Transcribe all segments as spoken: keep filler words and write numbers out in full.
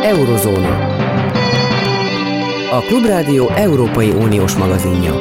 Eurozóna. A Klubrádió Európai Uniós magazinja.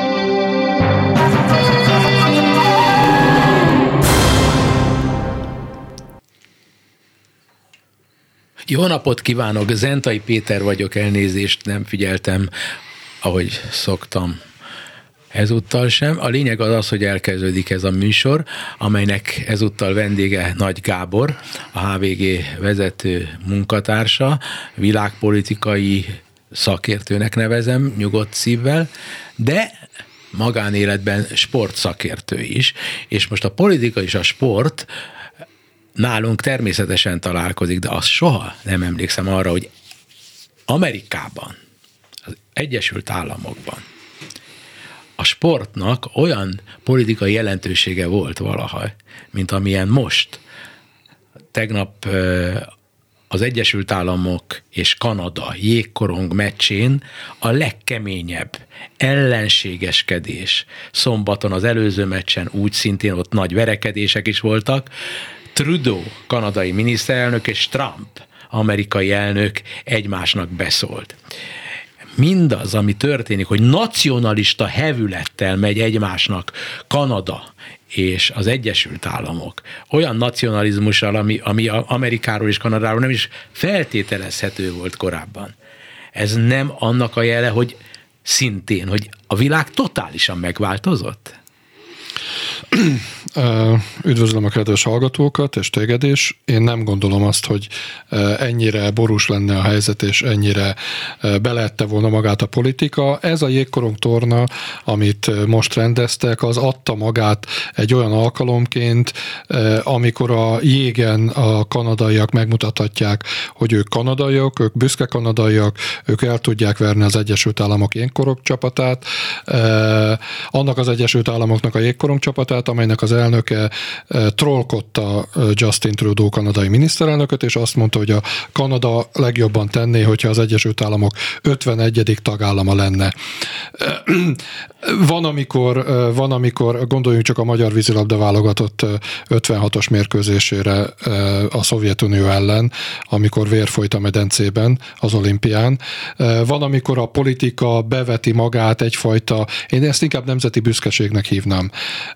Jó napot kívánok, Zentai Péter vagyok, elnézést, nem figyeltem, ahogy szoktam. Ezúttal sem. A lényeg az az, hogy elkezdődik ez a műsor, amelynek ezúttal vendége Nagy Gábor, a há vé gé vezető munkatársa, világpolitikai szakértőnek nevezem, nyugodt szívvel, de magánéletben sportszakértő is, és most a politika és a sport nálunk természetesen találkozik, de azt soha nem emlékszem arra, hogy Amerikában, az Egyesült Államokban a sportnak olyan politikai jelentősége volt valaha, mint amilyen most. Tegnap az Egyesült Államok és Kanada jégkorong meccsén a legkeményebb ellenségeskedés. Szombaton az előző meccsen úgy szintén ott nagy verekedések is voltak. Trudeau, kanadai miniszterelnök, és Trump, amerikai elnök egymásnak beszólt. Mindaz, ami történik, hogy nacionalista hevülettel megy egymásnak Kanada és az Egyesült Államok, olyan nacionalizmussal, ami, ami Amerikáról és Kanadáról nem is feltételezhető volt korábban. Ez nem annak a jele, hogy szintén, hogy a világ totálisan megváltozott? Üdvözlöm a kedves hallgatókat, és téged is. Én nem gondolom azt, hogy ennyire borús lenne a helyzet, és ennyire belehette volna magát a politika. Ez a jégkorong torna, amit most rendeztek, az adta magát egy olyan alkalomként, amikor a jégen a kanadaiak megmutathatják, hogy ők kanadaiak, ők büszke kanadaiak, ők el tudják verni az Egyesült Államok jégkorong csapatát. Annak az Egyesült Államoknak a jégkorong csapatát, amelynek az elnöke trollkodta Justin Trudeau kanadai miniszterelnököt, és azt mondta, hogy a Kanada legjobban tenné, hogyha az Egyesült Államok ötvenegyedik tagállama lenne. Van, amikor, van, amikor gondoljunk csak a magyar vízilabda válogatott ötvenhatos mérkőzésére a Szovjetunió ellen, amikor vér folyt a medencében az olimpián. Van, amikor a politika beveti magát egyfajta, én ezt inkább nemzeti büszkeségnek hívnám,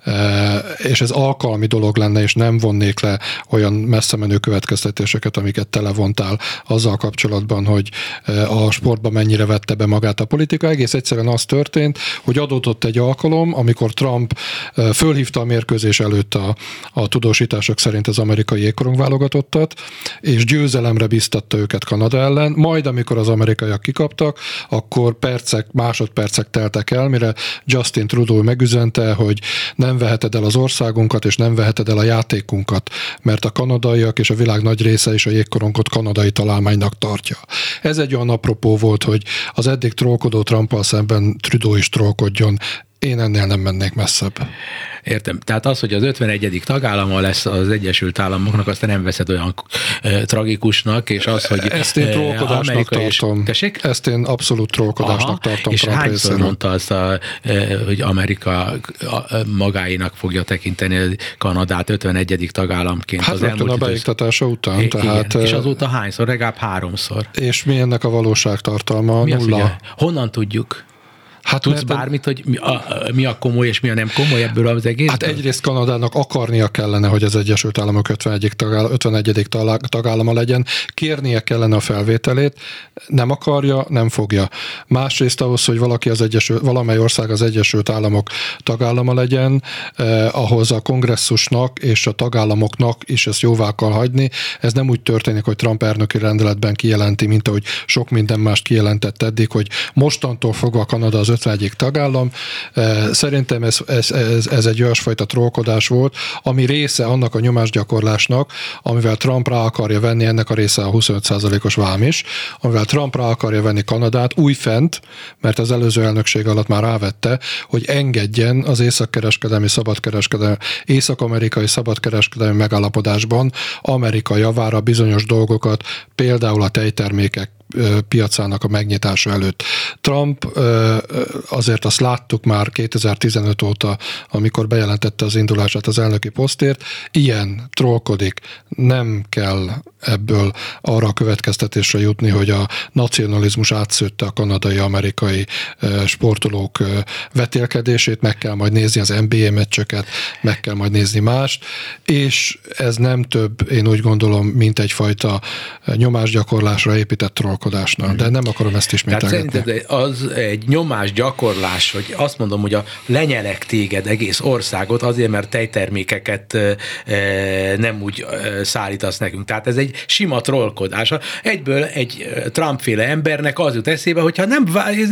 és ez alkalmi dolog lenne, és nem vonnék le olyan messze menő következtetéseket, amiket te levontál azzal kapcsolatban, hogy a sportban mennyire vette be magát a politika. Egész egyszerűen az történt, hogy adódott egy alkalom, amikor Trump fölhívta a mérkőzés előtt a, a tudósítások szerint az amerikai jégkorong válogatottat, és győzelemre biztatta őket Kanada ellen, majd amikor az amerikaiak kikaptak, akkor percek, másodpercek teltek el, mire Justin Trudeau megüzente, hogy nem veheted el az országunkat, és nem veheted el a játékunkat, mert a kanadaiak és a világ nagy része is a jégkorongot kanadai találmánynak tartja. Ez egy olyan apropó volt, hogy az eddig trollkodó Trumpal szemben Trudeau is trollkodjon. Én ennél nem mennék messzebb. Értem. Tehát az, hogy az ötvenegyedik tagállama lesz az Egyesült Államoknak, azt nem veszed olyan e, tragikusnak, és az, hogy ezt én trollkodásnak tartom. És... Ezt én abszolút trollkodásnak Aha, tartom. És hányszor mondta azt, a, hogy Amerika magáinak fogja tekinteni Kanadát ötvenegyedik tagállamként? Hát az rögtön a beiktatása után. Igen, tehát, és azóta hányszor? Legalább háromszor. És mi ennek a valóságtartalma? Mi Nulla. Az, honnan tudjuk? Hát tudsz bármit, hogy mi a, mi a komoly és mi a nem komoly ebből az egész? Hát egyrészt Kanadának akarnia kellene, hogy az Egyesült Államok ötvenegyedik tagállama legyen, kérnie kellene a felvételét, nem akarja, nem fogja. Másrészt ahhoz, hogy valaki az Egyesült, valamely ország az Egyesült Államok tagállama legyen, eh, ahhoz a kongresszusnak és a tagállamoknak is ezt jóvá kell hagyni. Ez nem úgy történik, hogy Trump elnöki rendeletben kijelenti, mint ahogy sok minden mást kijelentett eddig, hogy mostantól fogva Kanada az ötvenegyedik tagállam. Szerintem ez, ez, ez, ez egy olyasfajta trollkodás volt, ami része annak a nyomásgyakorlásnak, amivel Trump rá akarja venni, ennek a része a huszonöt százalékos vám is, amivel Trump rá akarja venni Kanadát újfent, mert az előző elnökség alatt már rávette, hogy engedjen az északkereskedelmi szabadkereskedelmi, észak-amerikai szabadkereskedelmi megállapodásban Amerika javára bizonyos dolgokat, például a tejtermékek piacának a megnyitása előtt. Trump, azért azt láttuk már kétezer-tizenöt óta, amikor bejelentette az indulását az elnöki posztért, ilyen trollkodik, nem kell ebből arra a következtetésre jutni, hogy a nacionalizmus átszőtte a kanadai-amerikai sportolók vetélkedését, meg kell majd nézni az en bé á meccseket, meg kell majd nézni mást, és ez nem több, én úgy gondolom, mint egyfajta nyomásgyakorlásra épített trollkodásnak, de nem akarom ezt ismételgetni. Tehát szerinted az egy nyomásgyakorlás, hogy azt mondom, hogy a lenyelek téged egész országot azért, mert tejtermékeket nem úgy szállítasz nekünk. Tehát ez egy sima trollkodás. Egyből egy Trump-féle embernek az jut eszébe, hogyha nem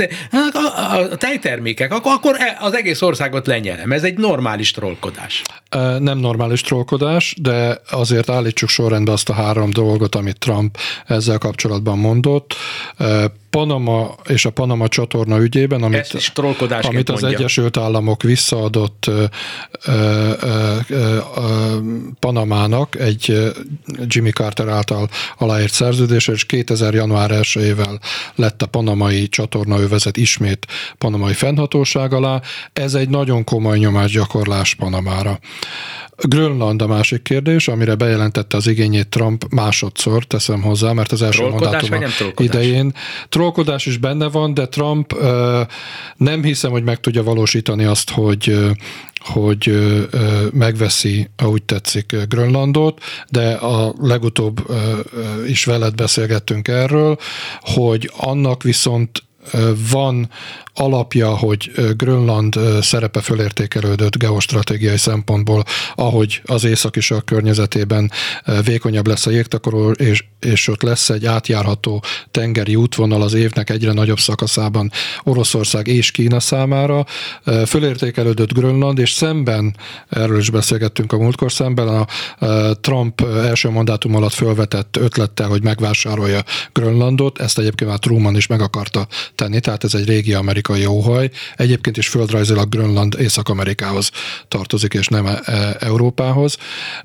a tejtermékek, akkor az egész országot lenyelem. Ez egy normális trollkodás. Nem normális trollkodás, de azért állítsuk sorrendbe azt a három dolgot, amit Trump ezzel kapcsolatban mondott. Panama és a Panama csatorna ügyében, amit, amit az mondja. Egyesült Államok visszaadott ö, ö, ö, ö, Panamának egy Jimmy Carter által aláírt szerződésre, és kétezer január elsejével lett a panamai csatornaövezet ismét panamai fennhatóság alá. Ez egy nagyon komoly nyomásgyakorlás Panamára. Grönland a másik kérdés, amire bejelentette az igényét Trump másodszor, teszem hozzá, mert az első mandátuma idején. Trollkodás is benne van, de Trump ö, nem hiszem, hogy meg tudja valósítani azt, hogy, hogy ö, megveszi, ahogy tetszik, Grönlandot, de a legutóbb ö, is veled beszélgettünk erről, hogy annak viszont van alapja, hogy Grönland szerepe fölértékelődött geostratégiai szempontból, ahogy az északi sark környezetében vékonyabb lesz a jégtakaró, és, és ott lesz egy átjárható tengeri útvonal az évnek egyre nagyobb szakaszában Oroszország és Kína számára. Fölértékelődött Grönland, és szemben, erről is beszélgettünk a múltkor, szemben a Trump első mandátum alatt fölvetett ötlettel, hogy megvásárolja Grönlandot, ezt egyébként már Truman is meg akarta tenni, tehát ez egy régi amerikai óhaj. Egyébként is földrajzilag Grönland Észak-Amerikához tartozik, és nem Európához.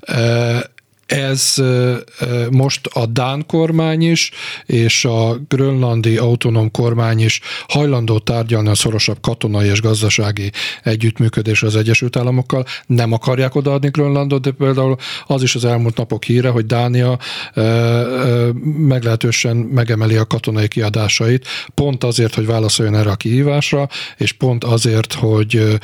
Ez most a dán kormány is, és a grönlandi autonóm kormány is hajlandó tárgyalni a szorosabb katonai és gazdasági együttműködésre az Egyesült Államokkal. Nem akarják odaadni Grönlandot, de például az is az elmúlt napok híre, hogy Dánia meglehetősen megemeli a katonai kiadásait, pont azért, hogy válaszoljon erre a kihívásra, és pont azért, hogy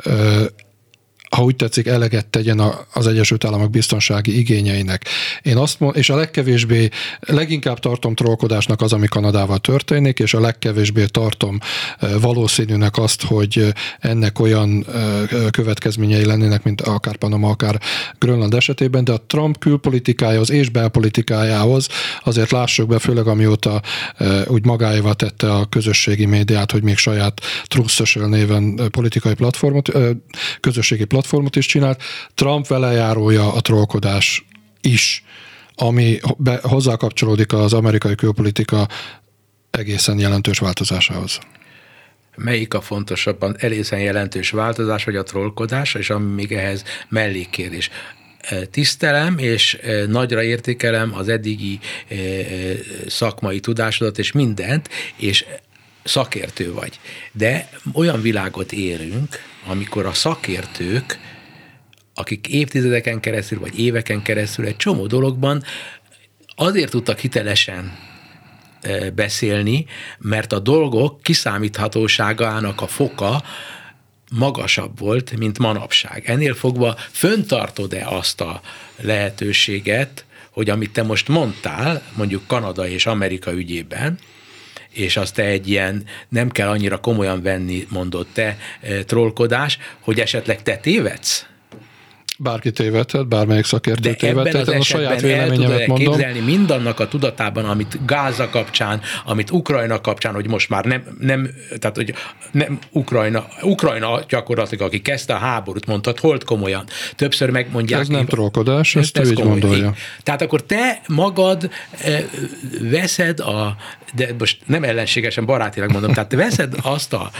ha úgy tetszik, eleget tegyen az Egyesült Államok biztonsági igényeinek. Én azt mond, és a legkevésbé, leginkább tartom trollkodásnak az, ami Kanadával történik, és a legkevésbé tartom valószínűnek azt, hogy ennek olyan következményei lennének, mint akár Panama, akár Grönland esetében, de a Trump külpolitikájához és belpolitikájához azért lássuk be, főleg amióta úgy magáévá tette a közösségi médiát, hogy még saját Truth Social néven politikai platformot, közösségi platformot is csinált. Trump velejárója a trollkodás is, ami be, hozzá kapcsolódik az amerikai külpolitika egészen jelentős változásához. Melyik a fontosabban egészen jelentős változás, vagy a trollkodás, és ami még ehhez mellékkérdés? Tisztelem, és nagyra értékelem az eddigi szakmai tudásodat, és mindent, és szakértő vagy. De olyan világot élünk, amikor a szakértők, akik évtizedeken keresztül, vagy éveken keresztül egy csomó dologban azért tudtak hitelesen beszélni, mert a dolgok kiszámíthatóságának a foka magasabb volt, mint manapság. Ennél fogva föntartod-e azt a lehetőséget, hogy amit te most mondtál, mondjuk Kanada és Amerika ügyében, és azt te egy ilyen nem kell annyira komolyan venni, mondott te, trollkodás, hogy esetleg te tévedsz? Bárki tévedhet, bármelyik szakértő tévedhet, a saját véleményemet mondom. Képzelni mindannak a tudatában, amit Gáza kapcsán, amit Ukrajna kapcsán, hogy most már nem, nem tehát hogy nem Ukrajna, Ukrajna gyakorlatilag, aki kezdte a háborút, mondtad, holt komolyan. Többször megmondják. Ez nem trollkodás, ezt ő így gondolja. Tehát akkor te magad veszed a, de most nem ellenségesen, barátilag mondom, tehát veszed azt a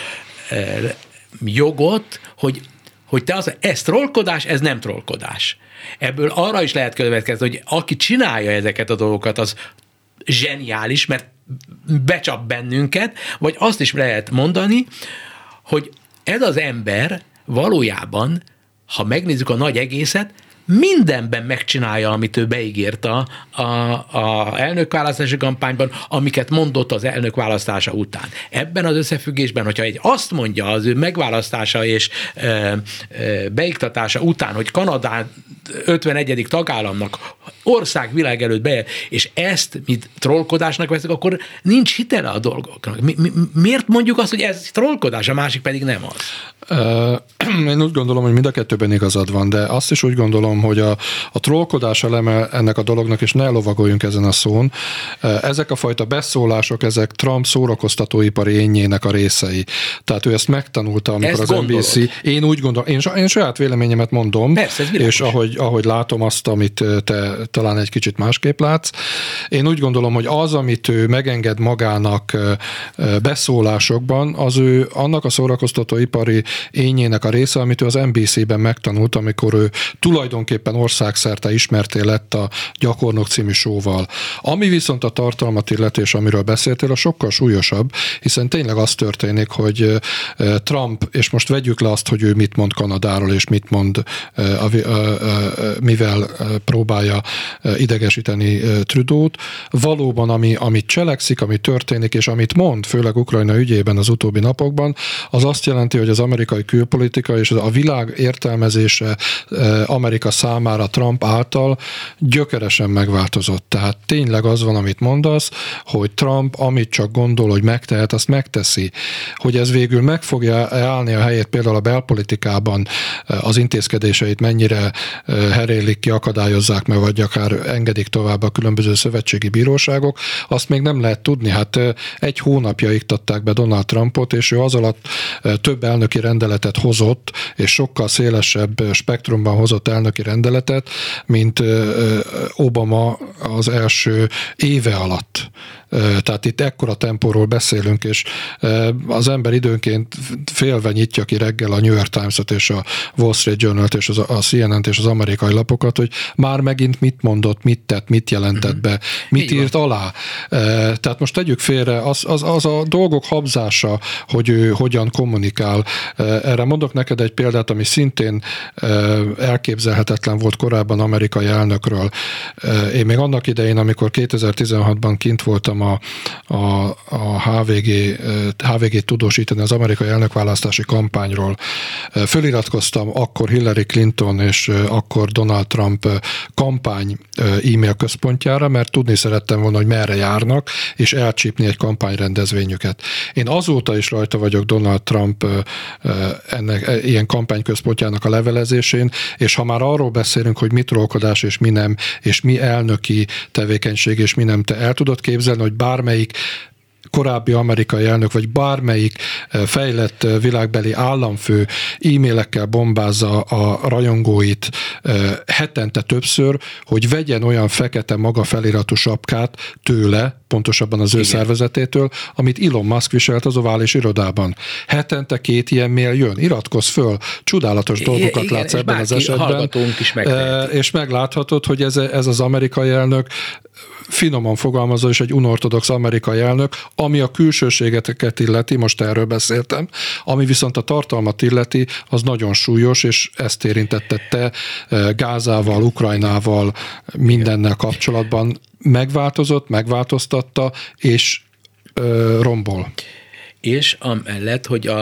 jogot, hogy hogy te az, ez trollkodás, ez nem trollkodás. Ebből arra is lehet következni, hogy aki csinálja ezeket a dolgokat, az zseniális, mert becsap bennünket, vagy azt is lehet mondani, hogy ez az ember valójában, ha megnézzük a nagy egészet, mindenben megcsinálja, amit ő beígérta a, a elnökválasztási kampányban, amiket mondott az elnök választása után. Ebben az összefüggésben, hogyha egy azt mondja az ő megválasztása és e, e, beiktatása után, hogy Kanadán ötvenegyedik tagállamnak ország világ előtt be, és ezt mi trollkodásnak veszünk, akkor nincs hitele a dolgoknak. Mi, mi, miért mondjuk azt, hogy ez trollkodás, a másik pedig nem az? Én úgy gondolom, hogy mind a kettőben igazad van, de azt is úgy gondolom, hogy a, a trollkodás eleme ennek a dolognak, és ne lovagoljunk ezen a szón, ezek a fajta beszólások, ezek Trump szórakoztatóipari énjének a részei. Tehát ő ezt megtanulta, amikor ezt az gondolod. en bé cé... Én úgy gondolom, én, én saját véleményemet mondom, persze, és ahogy, ahogy látom azt, amit te talán egy kicsit másképp látsz, én úgy gondolom, hogy az, amit ő megenged magának beszólásokban, az ő annak a szórakoztatóipari énjének a része, amit ő az en bé cé-ben megtanult, amikor ő tulajdonképpen országszerte ismerté lett a Gyakornok című show-val. Ami viszont a tartalmat illeti, és amiről beszéltél, a sokkal súlyosabb, hiszen tényleg az történik, hogy Trump, és most vegyük le azt, hogy ő mit mond Kanadáról, és mit mond, mivel próbálja idegesíteni Trudeau-t, valóban ami, amit cselekszik, ami történik, és amit mond, főleg Ukrajna ügyében az utóbbi napokban, az azt jelenti, hogy az amerikai külpolitika és a világ értelmezése Amerika számára Trump által gyökeresen megváltozott. Tehát tényleg az van, amit mondasz, hogy Trump, amit csak gondol, hogy megtehet, azt megteszi. Hogy ez végül meg fogja állni a helyét például a belpolitikában, az intézkedéseit mennyire herélik ki, akadályozzák meg, vagy akár engedik tovább a különböző szövetségi bíróságok, azt még nem lehet tudni. Hát egy hónapja iktatták be Donald Trumpot, és ő az alatt több elnöki rendeletet hozott, és sokkal szélesebb spektrumban hozott elnöki rendeletet, mint Obama az első éve alatt. Tehát itt ekkora tempóról beszélünk, és az ember időnként félve nyitja ki reggel a New York Times-ot és a Wall Street Journal-t és a C N N-t és az amerikai lapokat, hogy már megint mit mondott, mit tett, mit jelentett be, mit írt alá. Tehát most tegyük félre, az, az, az a dolgok habzása, hogy ő hogyan kommunikál. Erre mondok neked egy példát, ami szintén elképzelhetetlen volt korábban amerikai elnökről. Én még annak idején, amikor kétezer-tizenhatban kint voltam a, a, a há vé gé, há vé gét tudósítani az amerikai elnökválasztási kampányról. Föliratkoztam akkor Hillary Clinton és akkor Donald Trump kampány e-mail központjára, mert tudni szerettem volna, hogy merre járnak, és elcsípni egy kampányrendezvényüket. Én azóta is rajta vagyok Donald Trump ennek ilyen kampányközpontjának a levelezésén, és ha már arról beszélünk, hogy mi trollkodás és mi nem, és mi elnöki tevékenység és mi nem, te el tudod képzelni, hogy bármelyik korábbi amerikai elnök, vagy bármelyik fejlett világbeli államfő e-mailekkel bombázza a rajongóit hetente többször, hogy vegyen olyan fekete maga feliratú sapkát tőle, pontosabban az ő Igen. szervezetétől, amit Elon Musk viselt az ovális irodában. Hetente két ilyen mail jön, iratkozz föl, csodálatos dolgokat Igen, látsz ebben az esetben. Is és megláthatod, hogy ez, ez az amerikai elnök finoman fogalmazva is egy unortodox amerikai elnök, ami a külsőségeteket illeti, most erről beszéltem, ami viszont a tartalmat illeti, az nagyon súlyos, és ezt érintette te Gázával, Ukrajnával, mindennel kapcsolatban. Megváltozott, megváltoztatta, és ö, rombol. És amellett, hogy a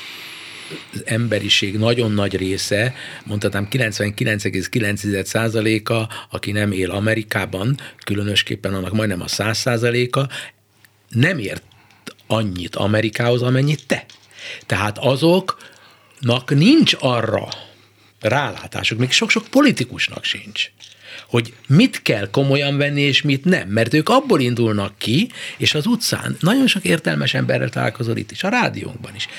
az emberiség nagyon nagy része, mondhatnám kilencvenkilenc egész kilenc százaléka, aki nem él Amerikában, különösképpen annak majdnem a száz százaléka, nem ért annyit Amerikához, amennyit te. Tehát azoknak nincs arra rálátásuk, még sok-sok politikusnak sincs, hogy mit kell komolyan venni, és mit nem. Mert ők abból indulnak ki, és az utcán nagyon sok értelmes emberrel találkozol itt is, a rádiónkban is.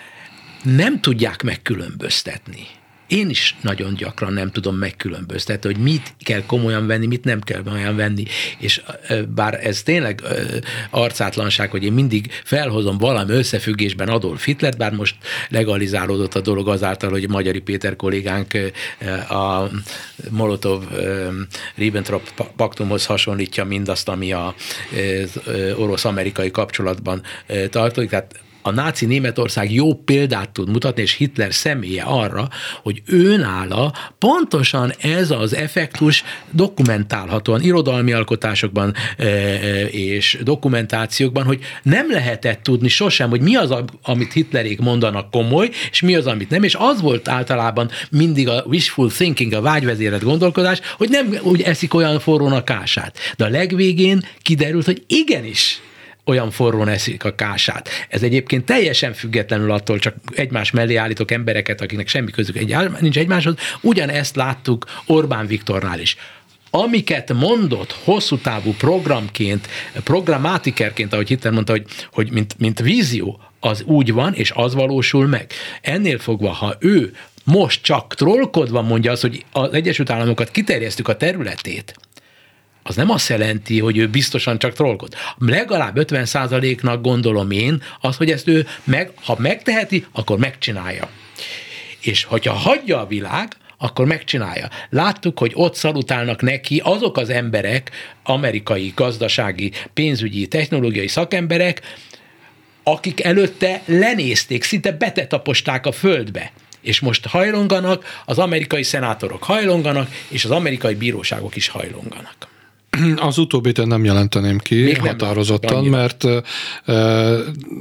Nem tudják megkülönböztetni. Én is nagyon gyakran nem tudom megkülönböztetni, hogy mit kell komolyan venni, mit nem kell komolyan venni, és bár ez tényleg arcátlanság, hogy én mindig felhozom valami összefüggésben Adolf Hitlert, bár most legalizálódott a dolog azáltal, hogy Magyari Péter kollégánk a Molotov-Ribbentrop paktumhoz hasonlítja mindazt, ami az orosz-amerikai kapcsolatban tartódik, tehát a náci Németország jó példát tud mutatni, és Hitler személye arra, hogy őnála pontosan ez az effektus dokumentálhatóan irodalmi alkotásokban és dokumentációkban, hogy nem lehetett tudni sosem, hogy mi az, amit Hitlerék mondanak komoly, és mi az, amit nem, és az volt általában mindig a wishful thinking, a vágyvezérelt gondolkodás, hogy nem úgy eszik olyan forrón a kását. De a legvégén kiderült, hogy igenis olyan forrón eszik a kását. Ez egyébként teljesen függetlenül attól, csak egymás mellé állítok embereket, akiknek semmi közük egy, nincs egymáshoz. Ugyanezt láttuk Orbán Viktornál is. Amiket mondott hosszú távú programként, programátikerként, ahogy Hitler mondta, hogy, hogy mint, mint vízió, az úgy van, és az valósul meg. Ennél fogva, ha ő most csak trollkodva mondja azt, hogy az Egyesült Államokat kiterjesztük a területét, az nem azt jelenti, hogy ő biztosan csak trollkod. Legalább ötven százaléknak gondolom én az, hogy ezt ő meg, ha megteheti, akkor megcsinálja. És hogyha hagyja a világ, akkor megcsinálja. Láttuk, hogy ott szalutálnak neki azok az emberek, amerikai, gazdasági, pénzügyi, technológiai szakemberek, akik előtte lenézték, szinte betetaposták a földbe. És most hajlonganak, az amerikai szenátorok hajlonganak, és az amerikai bíróságok is hajlonganak. Az utóbbit nem jelenteném ki még határozottan, mert e,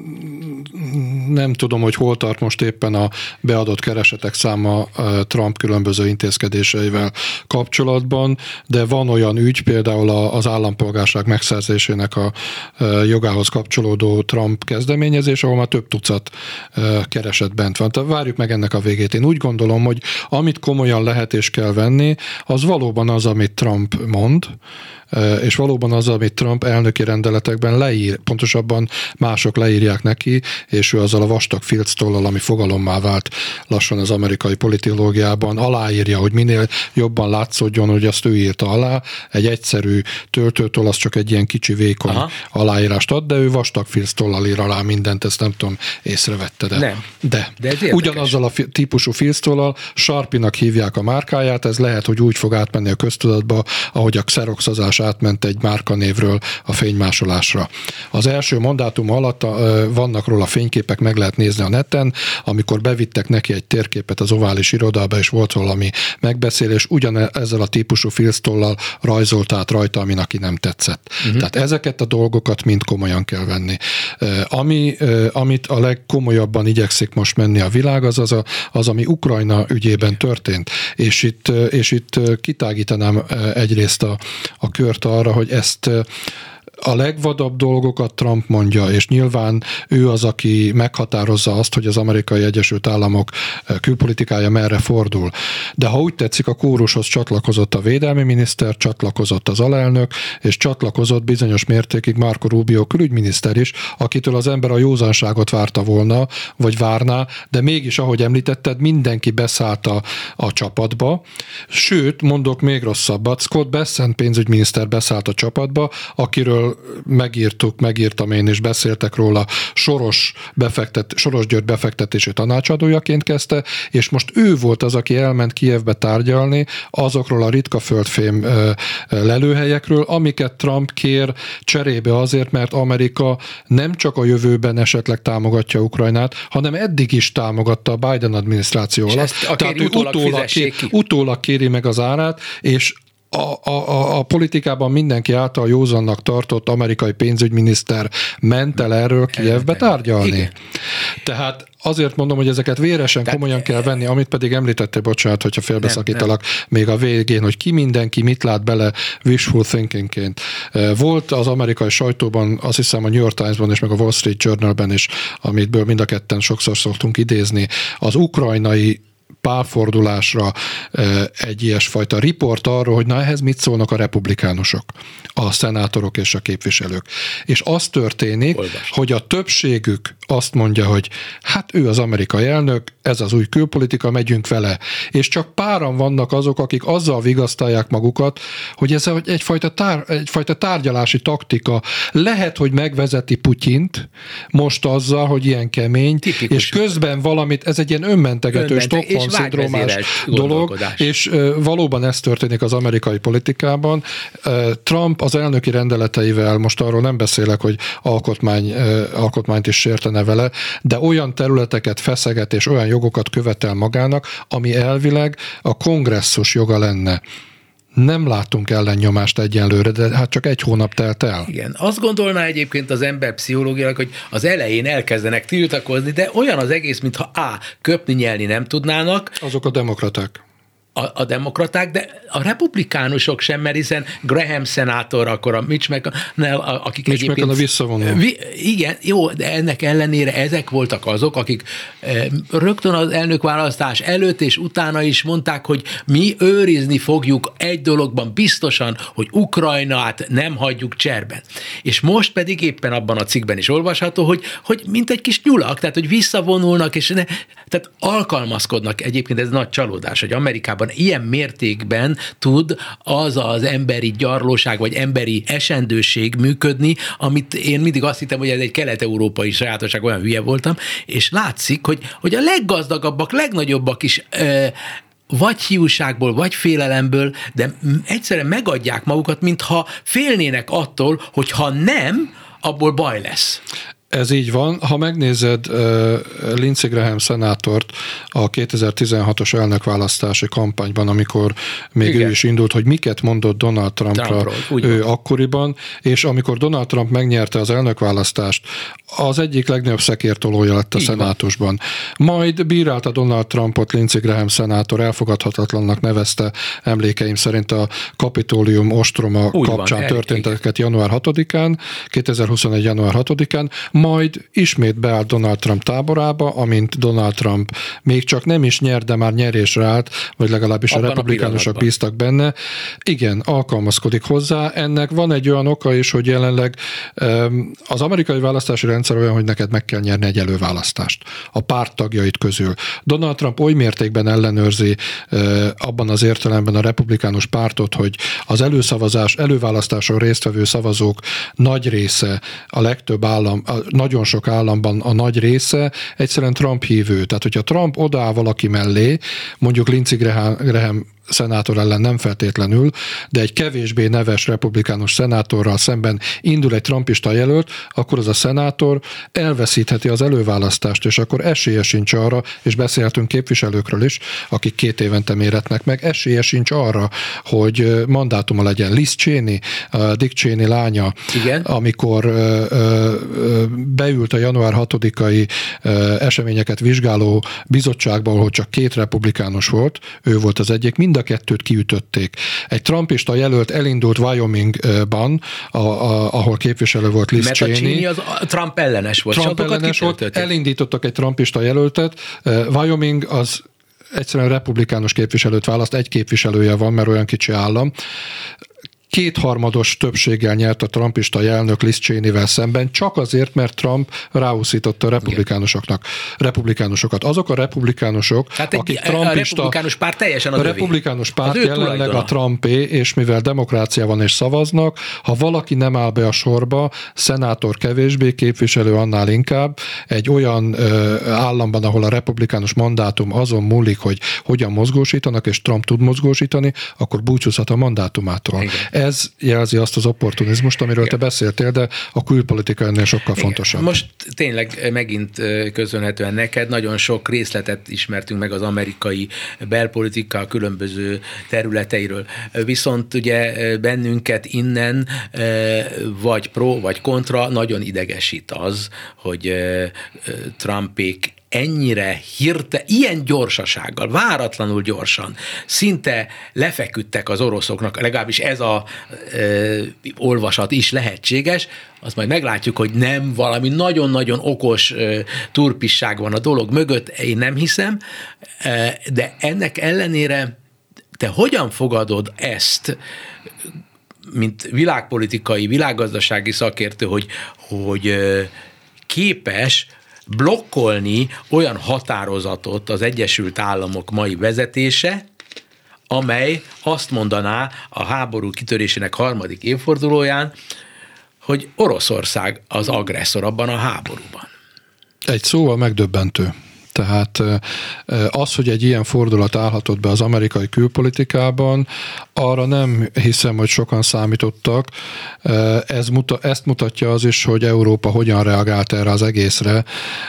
nem tudom, hogy hol tart most éppen a beadott keresetek száma Trump különböző intézkedéseivel kapcsolatban, de van olyan ügy, például az állampolgárság megszerzésének a jogához kapcsolódó Trump kezdeményezés, ahol már több tucat kereset bent van. Tehát várjuk meg ennek a végét. Én úgy gondolom, hogy amit komolyan lehet és kell venni, az valóban az, amit Trump mond, és valóban az, amit Trump elnöki rendeletekben leír, pontosabban mások leírják neki, és ő azzal a vastag filctollal, ami fogalommá vált lassan az amerikai politológiában, aláírja, hogy minél jobban látszódjon, hogy azt ő írta alá. Egy egyszerű töltőtoll az csak egy ilyen kicsi, vékony Aha. aláírást ad, de ő vastag filctollal ír alá mindent, ezt nem tudom, észrevette, de. Nem. De. de ugyanazzal a típusú filctollal, Sharpie-nak hívják a márkáját, ez lehet, hogy úgy fog átmenni a köztudatba, ahogy a xeroxozás átment egy márkanévről a fénymásolásra. Az első mandátum alatt vannak róla fényképek, meg lehet nézni a neten, amikor bevittek neki egy térképet az ovális irodába, és volt valami megbeszélés, ugyanezzel a típusú filctollal rajzolt át rajta, ami neki nem tetszett. Uh-huh. Tehát ezeket a dolgokat mind komolyan kell venni. Ami, amit a legkomolyabban igyekszik most menni a világ, az az, a, az ami Ukrajna ügyében történt. És itt, és itt kitágítanám egyrészt a, a kört arra, hogy ezt a legvadabb dolgokat Trump mondja, és nyilván ő az, aki meghatározza azt, hogy az Amerikai Egyesült Államok külpolitikája merre fordul. De ha úgy tetszik, a kórushoz csatlakozott a védelmi miniszter, csatlakozott az alelnök, és csatlakozott bizonyos mértékig Marco Rubio külügyminiszter is, akitől az ember a józanságot várta volna, vagy várná, de mégis, ahogy említetted, mindenki beszállt a, a csapatba. Sőt, mondok még rosszabbat, Scott Bessent pénzügyminiszter beszállt a csapatba, akiről megírtuk, megírtam én, és beszéltek róla, Soros, befektet, Soros György befektetési tanácsadójaként kezdte, és most ő volt az, aki elment Kijevbe tárgyalni azokról a ritka földfém lelőhelyekről, amiket Trump kér cserébe azért, mert Amerika nem csak a jövőben esetleg támogatja Ukrajnát, hanem eddig is támogatta a Biden adminisztráció alatt. Tehát ő utólag, kér, utólag kéri meg az árát, és A, a, a politikában mindenki által józannak tartott amerikai pénzügyminiszter ment el erről Kijevbe tárgyalni. Igen. Tehát azért mondom, hogy ezeket véresen komolyan kell venni, amit pedig említettél, bocsánat, hogyha félbeszakítalak még a végén, hogy ki mindenki mit lát bele wishful thinkingként. Volt az amerikai sajtóban, azt hiszem a New York Timesban és meg a Wall Street Journalben is, amitből mind a ketten sokszor szoktunk idézni, az ukrajnai pálfordulásra egy ilyesfajta riport arról, hogy na ehhez mit szólnak a republikánusok, a szenátorok és a képviselők. És az történik, Olvas. hogy a többségük azt mondja, hogy hát ő az amerikai elnök, ez az új külpolitika, megyünk vele. És csak páran vannak azok, akik azzal vigasztalják magukat, hogy ez egyfajta, tár, egyfajta tárgyalási taktika. Lehet, hogy megvezeti Putyint most azzal, hogy ilyen kemény, tipikus. És közben valamit, ez egy ilyen önmentegető, Stockholm-szindrómás dolog, és valóban ez történik az amerikai politikában. Trump az elnöki rendeleteivel, most arról nem beszélek, hogy alkotmány, alkotmányt is sértene vele, de olyan területeket feszeget és olyan jogokat követel magának, ami elvileg a kongresszus joga lenne. Nem látunk ellennyomást egyenlőre, de hát csak egy hónap telt el. Igen, azt gondolná egyébként az ember pszichológiailag, hogy az elején elkezdenek tiltakozni, de olyan az egész, mintha A. köpni, nyelni nem tudnának. Azok a demokraták. A, a demokraták, de a republikánusok sem, mert hiszen Graham szenátor, akkor a Mitch McConnell, akik Mitch egyébként... McConnell visszavonul. Vi, igen, jó, de ennek ellenére ezek voltak azok, akik eh, rögtön az elnökválasztás előtt és utána is mondták, hogy mi őrizni fogjuk egy dologban biztosan, hogy Ukrajnát nem hagyjuk cserben. És most pedig éppen abban a cikkben is olvasható, hogy, hogy mint egy kis nyulak, tehát hogy visszavonulnak, és ne, tehát alkalmazkodnak. Egyébként ez nagy csalódás, hogy Amerikában ilyen mértékben tud az az emberi gyarlóság, vagy emberi esendőség működni, amit én mindig azt hittem, hogy ez egy kelet-európai sajátosság, olyan hülye voltam, és látszik, hogy, hogy a leggazdagabbak, legnagyobbak is ö, vagy hiúságból, vagy félelemből, de egyszerűen megadják magukat, mintha félnének attól, hogy ha nem, abból baj lesz. Ez így van. Ha megnézed uh, Lindsey Graham szenátort a kétezer-tizenhatos elnökválasztási kampányban, amikor még Igen. ő is indult, hogy miket mondott Donald Trumpra Trumpról, ő van. akkoriban, és amikor Donald Trump megnyerte az elnökválasztást, az egyik legnagyobb szekértolója lett a így szenátusban. Van. Majd bírálta Donald Trumpot Lindsey Graham szenátor, elfogadhatatlannak nevezte, emlékeim szerint a Kapitólium ostroma Úgy kapcsán van, történteket január hatodikán, kétezer-huszonegy január hatodikán, majd ismét beállt Donald Trump táborába, amint Donald Trump még csak nem is nyer, de már nyerésre állt, vagy legalábbis Abban a republikánusok a bíztak benne. Igen, alkalmazkodik hozzá. Ennek van egy olyan oka is, hogy jelenleg az amerikai választási rendszer olyan, hogy neked meg kell nyerni egy előválasztást a párt tagjait közül. Donald Trump oly mértékben ellenőrzi abban az értelemben a republikánus pártot, hogy az előszavazás, előválasztáson résztvevő szavazók nagy része, a legtöbb állam, a nagyon sok államban a nagy része egyszerűen Trump hívő. Tehát, hogyha Trump odaáll valaki mellé, mondjuk Lindsey Graham, Graham szenátor ellen nem feltétlenül, de egy kevésbé neves republikánus szenátorral szemben indul egy trumpista jelölt, akkor az a szenátor elveszítheti az előválasztást, és akkor esélye sincs arra, és beszéltünk képviselőkről is, akik két évente méretnek meg, esélye sincs arra, hogy mandátuma legyen. Liz Cheney, Dick Cheney lánya, Igen? amikor beült a január hatodikai eseményeket vizsgáló bizottságban, hogy csak két republikánus volt, ő volt az egyik, mind a kettőt kiütötték. Egy trumpista jelölt elindult Wyomingban, a, a, ahol képviselő volt Liz Cheney. Mert a Cheney az Trump ellenes volt. Trump ellenes volt, elindítottak egy trumpista jelöltet. Wyoming az egyszerűen republikánus képviselőt választ, egy képviselője van, mert olyan kicsi állam. Kétharmados többséggel nyert a trumpista elnök Liz Cheneyvel szemben, csak azért, mert Trump ráúszította a republikánusoknak, republikánusokat. Azok a republikánusok, hát akik egy, trumpista... A republikánus párt teljesen az A republikánus párt jelenleg a Trumpé, és mivel demokrácia van és szavaznak, ha valaki nem áll be a sorba, szenátor kevésbé, képviselő annál inkább, egy olyan ö, államban, ahol a republikánus mandátum azon múlik, hogy hogyan mozgósítanak, és Trump tud mozgósítani, akkor búcsúzhat a mandátumától. Igen. Ez jelzi azt az opportunizmust, amiről Igen. te beszéltél, de a külpolitika ennél sokkal Igen. fontosabb. Most tényleg megint köszönhetően neked nagyon sok részletet ismertünk meg az amerikai belpolitika különböző területeiről. Viszont ugye bennünket innen vagy pro, vagy kontra nagyon idegesít az, hogy Trumpék ennyire hirte, ilyen gyorsasággal, váratlanul gyorsan, szinte lefeküdtek az oroszoknak, legalábbis ez a ö, olvasat is lehetséges, azt majd meglátjuk, hogy nem valami nagyon-nagyon okos ö, turpisság van a dolog mögött, én nem hiszem, ö, de ennek ellenére te hogyan fogadod ezt, mint világpolitikai, világgazdasági szakértő, hogy, hogy ö, képes blokkolni olyan határozatot az Egyesült Államok mai vezetése, amely azt mondaná a háború kitörésének harmadik évfordulóján, hogy Oroszország az agresszor abban a háborúban. Egy szóval megdöbbentő. Tehát az, hogy egy ilyen fordulat állhatott be az amerikai külpolitikában, arra nem hiszem, hogy sokan számítottak. Ez muta, ezt mutatja az is, hogy Európa hogyan reagált erre az egészre,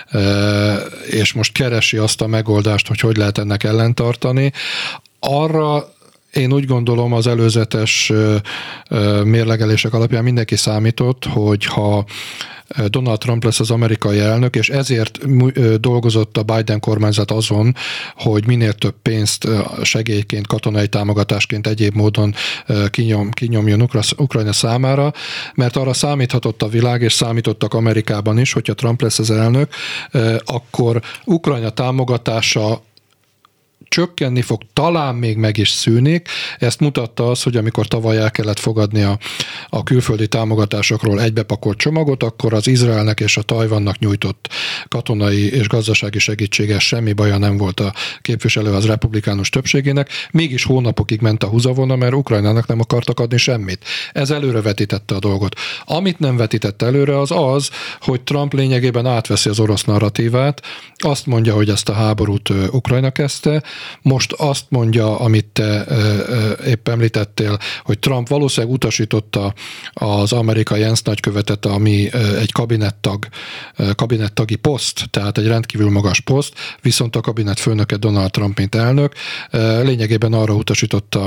és most keresi azt a megoldást, hogy hogy lehet ennek ellentartani. Arra én úgy gondolom, az előzetes mérlegelések alapján mindenki számított, hogy ha Donald Trump lesz az amerikai elnök, és ezért dolgozott a Biden kormányzat azon, hogy minél több pénzt segélyként, katonai támogatásként egyéb módon kinyom, kinyomjon Ukrajna számára, mert arra számíthatott a világ, és számítottak Amerikában is, hogyha Trump lesz az elnök, akkor Ukrajna támogatása csökkenni fog, talán még meg is szűnik. Ezt mutatta az, hogy amikor tavaly el kellett fogadni a, a külföldi támogatásokról egybepakolt csomagot, akkor az Izraelnek és a Tajvannak nyújtott katonai és gazdasági segítséggel semmi baja nem volt a képviselő az republikánus többségének. Mégis hónapokig ment a húzavona, mert Ukrajnának nem akartak adni semmit. Ez előre vetítette a dolgot. Amit nem vetített előre, az az, hogy Trump lényegében átveszi az orosz narratívát, azt mondja, hogy ezt a háborút Ukrajna kezdte, most azt mondja, amit te épp említettél, hogy Trump valószínűleg utasította az amerikai ENSZ nagykövetet, ami egy kabinettag, kabinettagi poszt, tehát egy rendkívül magas poszt, viszont a kabinet főnöke Donald Trump, mint elnök, lényegében arra utasította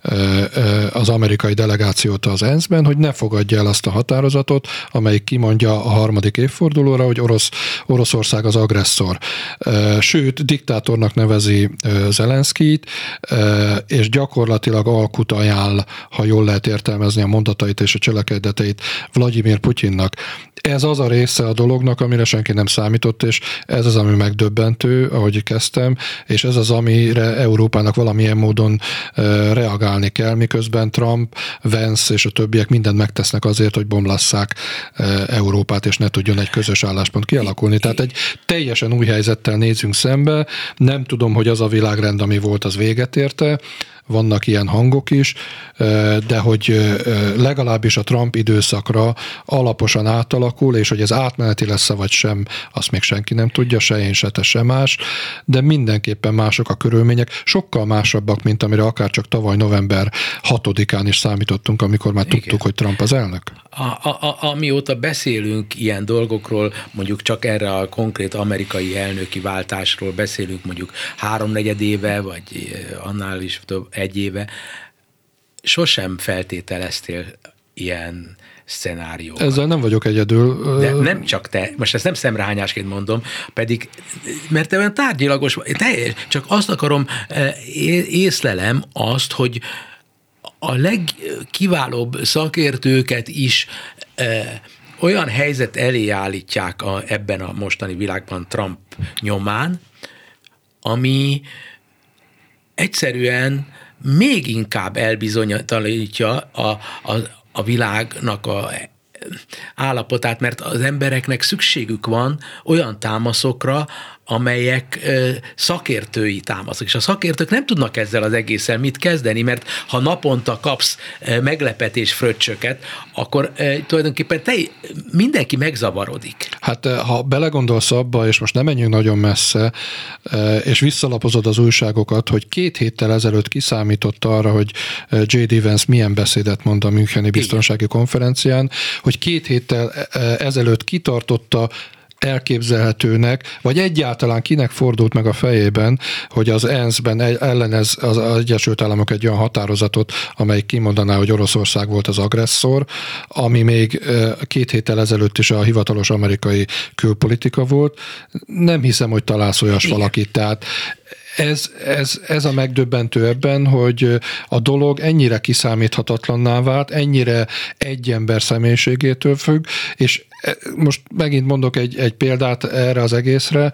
az amerikai delegációt az ENSZ-ben, hogy ne fogadja el azt a határozatot, amelyik kimondja a harmadik évfordulóra, hogy Orosz, Oroszország az agresszor. Sőt, diktátornak nevezi Zelenszkijt, és gyakorlatilag alkut ajánl, ha jól lehet értelmezni a mondatait és a cselekedeteit Vladimir Putyinnak. Ez az a része a dolognak, amire senki nem számított, és ez az, ami megdöbbentő, ahogy kezdtem, és ez az, amire Európának valamilyen módon reagálni kell, miközben Trump, Vance és a többiek mindent megtesznek azért, hogy bomlasszák Európát, és ne tudjon egy közös álláspont kialakulni. Tehát egy teljesen új helyzettel nézünk szembe, nem tudom, hogy az a világrend, ami volt, az véget érte, vannak ilyen hangok is, de hogy legalábbis a Trump időszakra alaposan átalakul, és hogy ez átmeneti lesz-e vagy sem, azt még senki nem tudja, se én, se te, se más, de mindenképpen mások a körülmények, sokkal másabbak, mint amire akár csak tavaly november hatodikán is számítottunk, amikor már Igen. tudtuk, hogy Trump az elnök. A, a, a, amióta beszélünk ilyen dolgokról, mondjuk csak erre a konkrét amerikai elnöki váltásról beszélünk mondjuk háromnegyed éve, vagy annál is több, egy éve, sosem feltételeztél ilyen szenáriókat. Ezzel nem vagyok egyedül. De nem csak te, most ezt nem szemrehányásként mondom, pedig, mert te olyan tárgyilagos vagy, csak azt akarom, észlelem azt, hogy a legkiválóbb szakértőket is e, olyan helyzet elé állítják a, ebben a mostani világban Trump nyomán, ami egyszerűen még inkább elbizonytalanítja a, a, a világnak a állapotát, mert az embereknek szükségük van olyan támaszokra, amelyek ö, szakértői támaszok, és a szakértők nem tudnak ezzel az egésszel mit kezdeni, mert ha naponta kapsz ö, meglepetés fröccsöket, akkor ö, tulajdonképpen te, mindenki megzavarodik. Hát ha belegondolsz abba, és most nem menjünk nagyon messze, és visszalapozod az újságokat, hogy két héttel ezelőtt kiszámított arra, hogy jé dé Vance milyen beszédet mond a Müncheni Biztonsági Igen. Konferencián, hogy két héttel ezelőtt kitartotta elképzelhetőnek, vagy egyáltalán kinek fordult meg a fejében, hogy az ENSZ-ben ellenez az Egyesült Államok egy olyan határozatot, amely kimondaná, hogy Oroszország volt az agresszor, ami még két héttel ezelőtt is a hivatalos amerikai külpolitika volt. Nem hiszem, hogy találsz olyas valakit, tehát ez, ez, ez a megdöbbentő ebben, hogy a dolog ennyire kiszámíthatatlanná vált, ennyire egy ember személyiségétől függ, és most megint mondok egy, egy példát erre az egészre.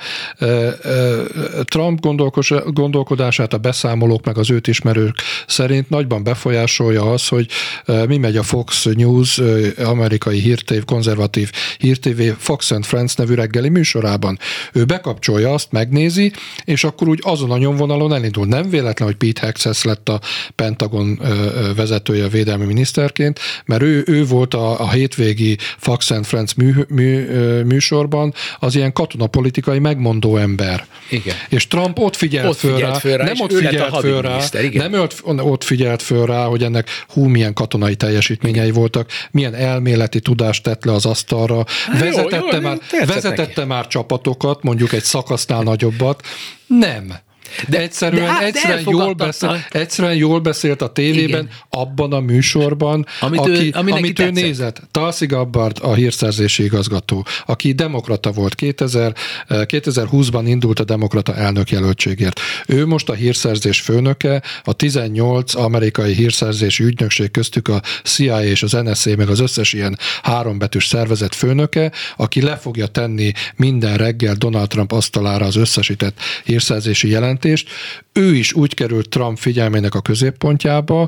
Trump gondolkodását a beszámolók meg az őt ismerők szerint nagyban befolyásolja az, hogy mi megy a Fox News amerikai hírtév, konzervatív hírtévé Fox and Friends nevű reggeli műsorában. Ő bekapcsolja azt, megnézi, és akkor úgy azon a nyomvonalon elindul. Nem véletlen, hogy Pete Hegseth lett a Pentagon vezetője, védelmi miniszterként, mert ő, ő volt a, a hétvégi Fox and Friends mű, mű, műsorban az ilyen katonapolitikai megmondó ember. Igen. És Trump ott figyelt, ott föl, rá, föl rá, nem ott figyelt föl rá, nem ott, ott figyelt föl rá, hogy ennek hú, milyen katonai teljesítményei voltak, milyen elméleti tudást tett le az asztalra. Vezetette, jó, jó, már, vezetette már csapatokat, mondjuk egy szakasznál nagyobbat. Nem. De egyszerűen, de, egyszerűen, de jól beszélt, egyszerűen jól beszélt a tévében, igen, abban a műsorban, amit aki, ő, ami amit ő nézett. Tulsi Gabbard, a hírszerzési igazgató, aki demokrata volt, kétezer-húszban indult a demokrata elnökjelöltségért. Ő most a hírszerzés főnöke, a tizennyolc amerikai hírszerzési ügynökség, köztük a C I A és az N S A, meg az összes ilyen hárombetűs szervezet főnöke, aki le fogja tenni minden reggel Donald Trump asztalára az összesített hírszerzési jelentést. Ő is úgy került Trump figyelmének a középpontjába,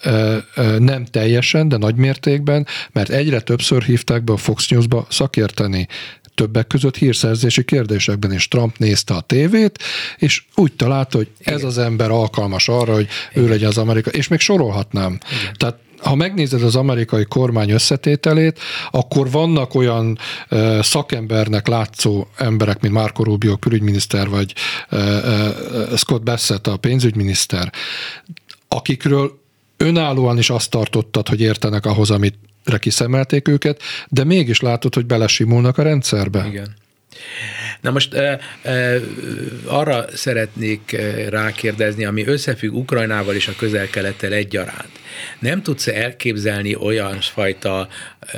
nem teljesen, de nagy mértékben, mert egyre többször hívták be a Fox News-ba szakérteni, többek között hírszerzési kérdésekben, és Trump nézte a tévét, és úgy találta, hogy ez az ember alkalmas arra, hogy ő legyen az amerikai, és még sorolhatnám. Igen. Tehát ha megnézed az amerikai kormány összetételét, akkor vannak olyan uh, szakembernek látszó emberek, mint Marco Rubio külügyminiszter, vagy uh, uh, Scott Bassett a pénzügyminiszter, akikről önállóan is azt tartottad, hogy értenek ahhoz, amit kiszemelték őket, de mégis látod, hogy belesimulnak a rendszerbe. Igen. Na most uh, uh, arra szeretnék rákérdezni, ami összefügg Ukrajnával és a Közel-Kelettel egyaránt. Nem tudsz elképzelni olyan fajta uh,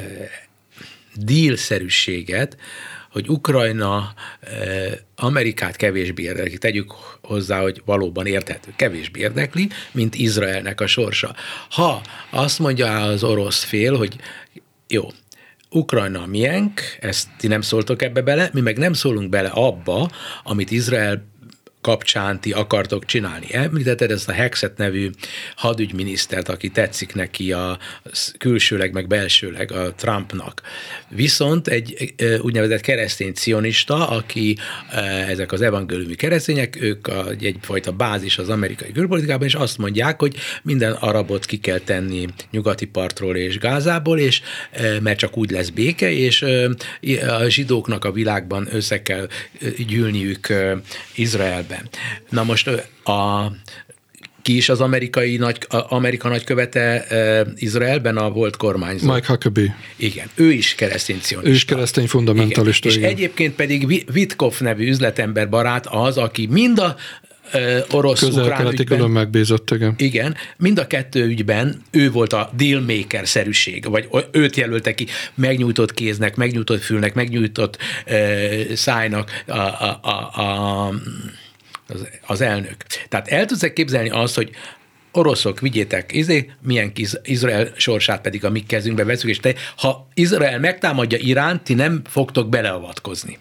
deal-szerűséget, hogy Ukrajna uh, Amerikát kevésbé érdekli, tegyük hozzá, hogy valóban érthető, kevésbé érdekli, mint Izraelnek a sorsa. Ha azt mondja az orosz fél, hogy jó, Ukrajna a miénk, ezt ti nem szóltok ebbe bele, mi meg nem szólunk bele abba, amit Izrael kapcsán ti akartok csinálni. Említetted ezt a Hegseth nevű hadügyminisztert, aki tetszik neki a külsőleg meg belsőleg a Trumpnak. Viszont egy úgynevezett keresztény cionista, aki ezek az evangéliumi keresztények, ők a, egyfajta bázis az amerikai külpolitikában, és azt mondják, hogy minden arabot ki kell tenni nyugati partról és Gázából, és mert csak úgy lesz béke, és a zsidóknak a világban össze kell gyűlniük Izraelbe. Na most a, ki is az amerikai nagy, Amerika nagykövete e, Izraelben, a volt kormányzó? Mike Huckabee. Igen, ő is keresztény cionista. Ő is keresztény fundamentalista. És egyébként pedig Witkoff nevű üzletember barát az, aki mind a orosz-ukrán ügyben, külön megbízott, igen. Igen, mind a kettő ügyben ő volt a dealmaker-szerűség, vagy őt jelölte ki megnyújtott kéznek, megnyújtott fülnek, megnyújtott uh, szájnak a, a, a, a Az, az elnök. Tehát el tudsz képzelni azt, hogy oroszok, vigyétek, izé, milyen kis Izrael sorsát pedig a mi kezünkbe veszünk, és te, ha Izrael megtámadja Iránt, ti nem fogtok beleavatkozni.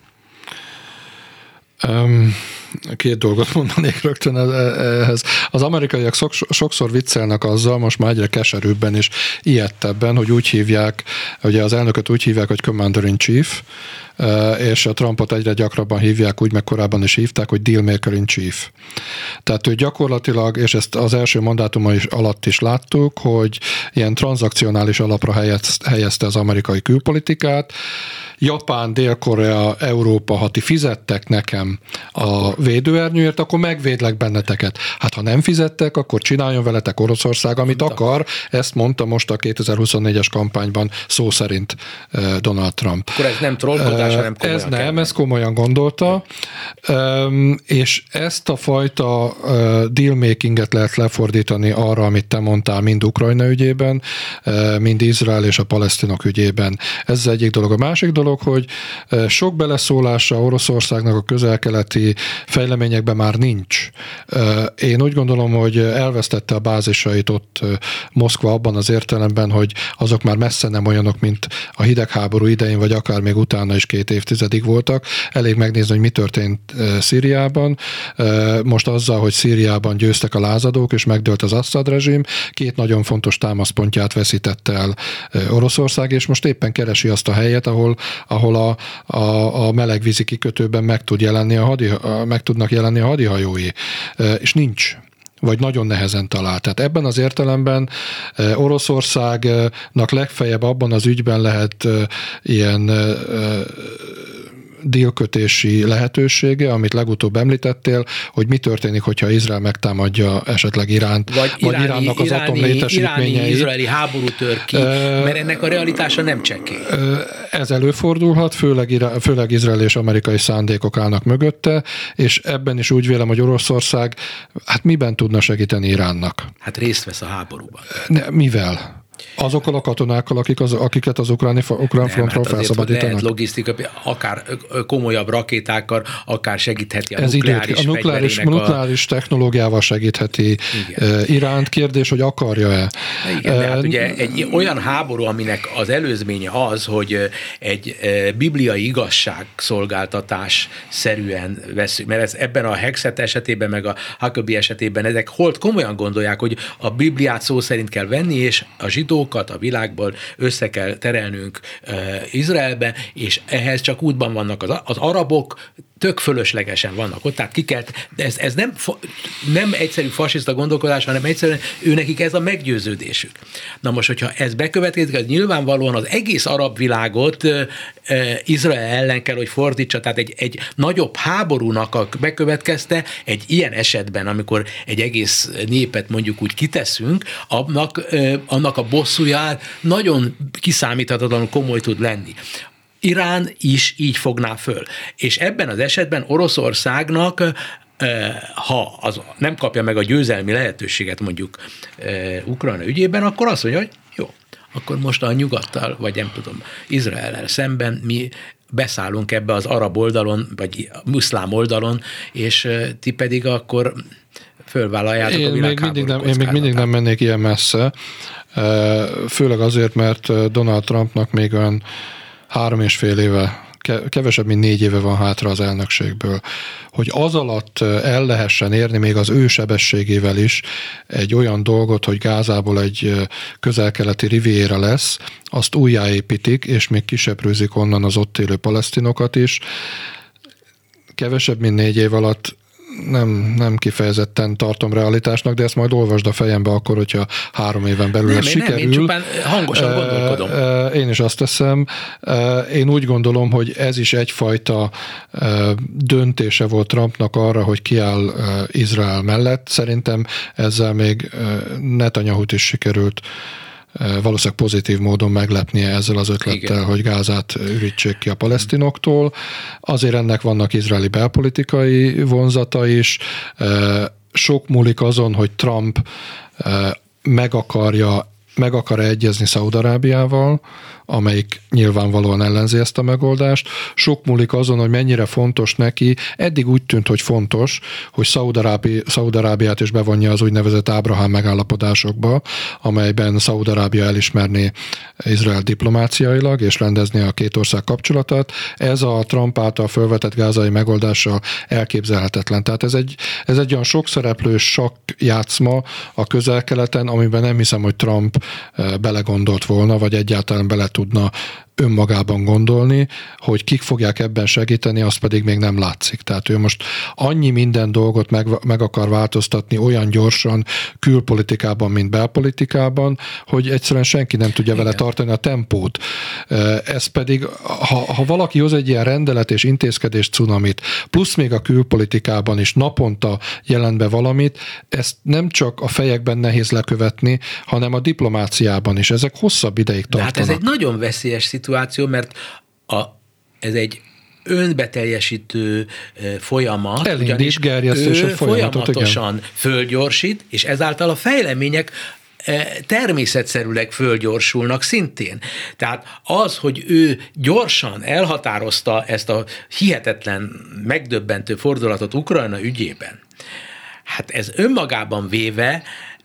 Um, két dolgot mondanék rögtön ehhez. Az amerikaiak sokszor viccelnek azzal, most már egyre keserűbben és ijedtebben, hogy úgy hívják, ugye az elnököt úgy hívják, hogy Commander-in-Chief, és a Trumpot egyre gyakrabban hívják, úgy meg korábban is hívták, hogy Dealmaker-in-Chief. Tehát ő gyakorlatilag, és ezt az első mandátuma is alatt is láttuk, hogy ilyen tranzakcionális alapra helyezte az amerikai külpolitikát. Japán, Dél-Korea, Európa, ha ti fizettek nekem a védőernyőért, akkor megvédlek benneteket. Hát ha nem fizettek, akkor csináljon veletek Oroszország, amit akar. Ezt mondta most a kétezer-huszonnégyes kampányban szó szerint Donald Trump. Akkor ez nem trollkodás, megoldása nem komolyan Ez nem, ez komolyan gondolta, és ezt a fajta dealmakinget lehet lefordítani arra, amit te mondtál, mind Ukrajna ügyében, mind Izrael és a palesztinok ügyében. Ez az egyik dolog. A másik dolog, hogy sok beleszólása Oroszországnak a közel-keleti fejleményekben már nincs. Én úgy gondolom, hogy elvesztette a bázisait ott Moszkva abban az értelemben, hogy azok már messze nem olyanok, mint a hidegháború idején, vagy akár még utána is két évtizedig voltak. Elég megnézni, hogy mi történt Szíriában. Most azzal, hogy Szíriában győztek a lázadók, és megdőlt az Assad rezsim, két nagyon fontos támaszpontját veszítette el Oroszország, és most éppen keresi azt a helyet, ahol, ahol a, a, a melegvízi kikötőben meg, tud jelenni a hadi, meg tudnak jelenni a hadihajói. És nincs. Vagy nagyon nehezen talál. Tehát ebben az értelemben Oroszországnak legfeljebb abban az ügyben lehet ilyen dílkötési lehetősége, amit legutóbb említettél, hogy mi történik, hogyha Izrael megtámadja esetleg Iránt, vagy, vagy iráni, Iránnak az iráni, atomlétesítményei. Iráni-izraeli háború tör ki, mert ennek a realitása nem csekély. Ez előfordulhat, főleg, főleg Izrael és amerikai szándékok állnak mögötte, és ebben is úgy vélem, hogy Oroszország hát miben tudna segíteni Iránnak? Hát részt vesz a háborúban. Ne, mivel? Azokkal a katonákkal, akik az, akiket az ukráni, ukrán frontról hát felszabadítanak? Lehet logisztika, akár komolyabb rakétákkal, akár segítheti a Ez nukleáris idő, a nukleáris, a nukleáris technológiával segítheti igen. Iránt. Kérdés, hogy akarja-e? Igen, de hát ugye egy olyan háború, aminek az előzménye az, hogy egy bibliai igazságszolgáltatás szerűen veszünk, mert ez ebben a Hexet esetében, meg a Huckabee esetében ezek holt komolyan gondolják, hogy a Bibliát szó szerint kell venni, és a zsidókat a világból össze kell terelnünk uh, Izraelbe, és ehhez csak útban vannak az, az arabok, tök fölöslegesen vannak ott, tehát ki kell, de ez, ez nem, nem egyszerű fasiszta gondolkodás, hanem egyszerűen őnekik ez a meggyőződésük. Na most, hogyha ez bekövetkezik, az nyilvánvalóan az egész arab világot uh, uh, Izrael ellen kell, hogy fordítsa, tehát egy, egy nagyobb háborúnak a bekövetkezte, egy ilyen esetben, amikor egy egész népet mondjuk úgy kiteszünk, annak, uh, annak a bosszúja nagyon kiszámíthatatlanul komoly tud lenni. Irán is így fogná föl. És ebben az esetben Oroszországnak, ha az nem kapja meg a győzelmi lehetőséget mondjuk Ukrajna ügyében, akkor azt mondja, hogy jó, akkor most a nyugattal, vagy nem tudom, Izraellel szemben mi beszállunk ebbe az arab oldalon, vagy muszlám oldalon, és ti pedig akkor fölvállaljátok én a világháború még Én még mindig nem mennék ilyen messze, főleg azért, mert Donald Trumpnak még olyan három és fél éve, kevesebb, mint négy éve van hátra az elnökségből, hogy az alatt el lehessen érni még az ő sebességével is egy olyan dolgot, hogy Gázából egy közel-keleti riviera lesz, azt újjáépítik, és még kisebbrőzik onnan az ott élő palesztinokat is. Kevesebb, mint négy év alatt nem, nem kifejezetten tartom realitásnak, de ezt majd olvasd a fejembe akkor, hogyha három éven belül nem, ez sikerül. Nem, én csupán hangosan gondolkodom. Én is azt teszem. Én úgy gondolom, hogy ez is egyfajta döntése volt Trumpnak arra, hogy kiáll Izrael mellett. Szerintem ezzel még Netanyahut is sikerült valószínűleg pozitív módon meglepnie ezzel az ötlettel, igen, hogy Gázát ürítsék ki a palesztinoktól. Azért ennek vannak izraeli belpolitikai vonzata is. Sok múlik azon, hogy Trump meg akarja meg akar egyezni Szaúd-Arábiával, amelyik nyilvánvalóan ellenzi ezt a megoldást. Sok múlik azon, hogy mennyire fontos neki, eddig úgy tűnt, hogy fontos, hogy Szaúd-Arábi, Szaúd-Arábiát is bevonja az úgynevezett Ábrahám megállapodásokba, amelyben Szaúd-Arábia elismerné Izrael diplomáciailag, és rendezné a két ország kapcsolatát. Ez a Trump által felvetett gázai megoldással elképzelhetetlen. Tehát ez egy, ez egy olyan sokszereplős sakkjátszma a közel-keleten, amiben nem hiszem, hogy Trump belegondolt volna, vagy egyáltalán bele tudna önmagában gondolni, hogy kik fogják ebben segíteni, azt pedig még nem látszik. Tehát ő most annyi minden dolgot meg, meg akar változtatni olyan gyorsan külpolitikában, mint belpolitikában, hogy egyszerűen senki nem tudja igen, vele tartani a tempót. Ez pedig, ha, ha valaki hoz egy ilyen rendelet és intézkedés cunamit, plusz még a külpolitikában is naponta jelent be valamit, ezt nem csak a fejekben nehéz lekövetni, hanem a diplomáciában is. Ezek hosszabb ideig tartanak. De hát ez egy nagyon veszélyes szituáció, mert a ez egy önbeteljesítő folyamat, Elindít, ugyanis gerjesztések ő folyamatosan igen. fölgyorsít, és ezáltal a fejlemények természetszerűleg fölgyorsulnak szintén. Tehát az, hogy ő gyorsan elhatározta ezt a hihetetlen, megdöbbentő fordulatot Ukrajna ügyében, hát ez önmagában véve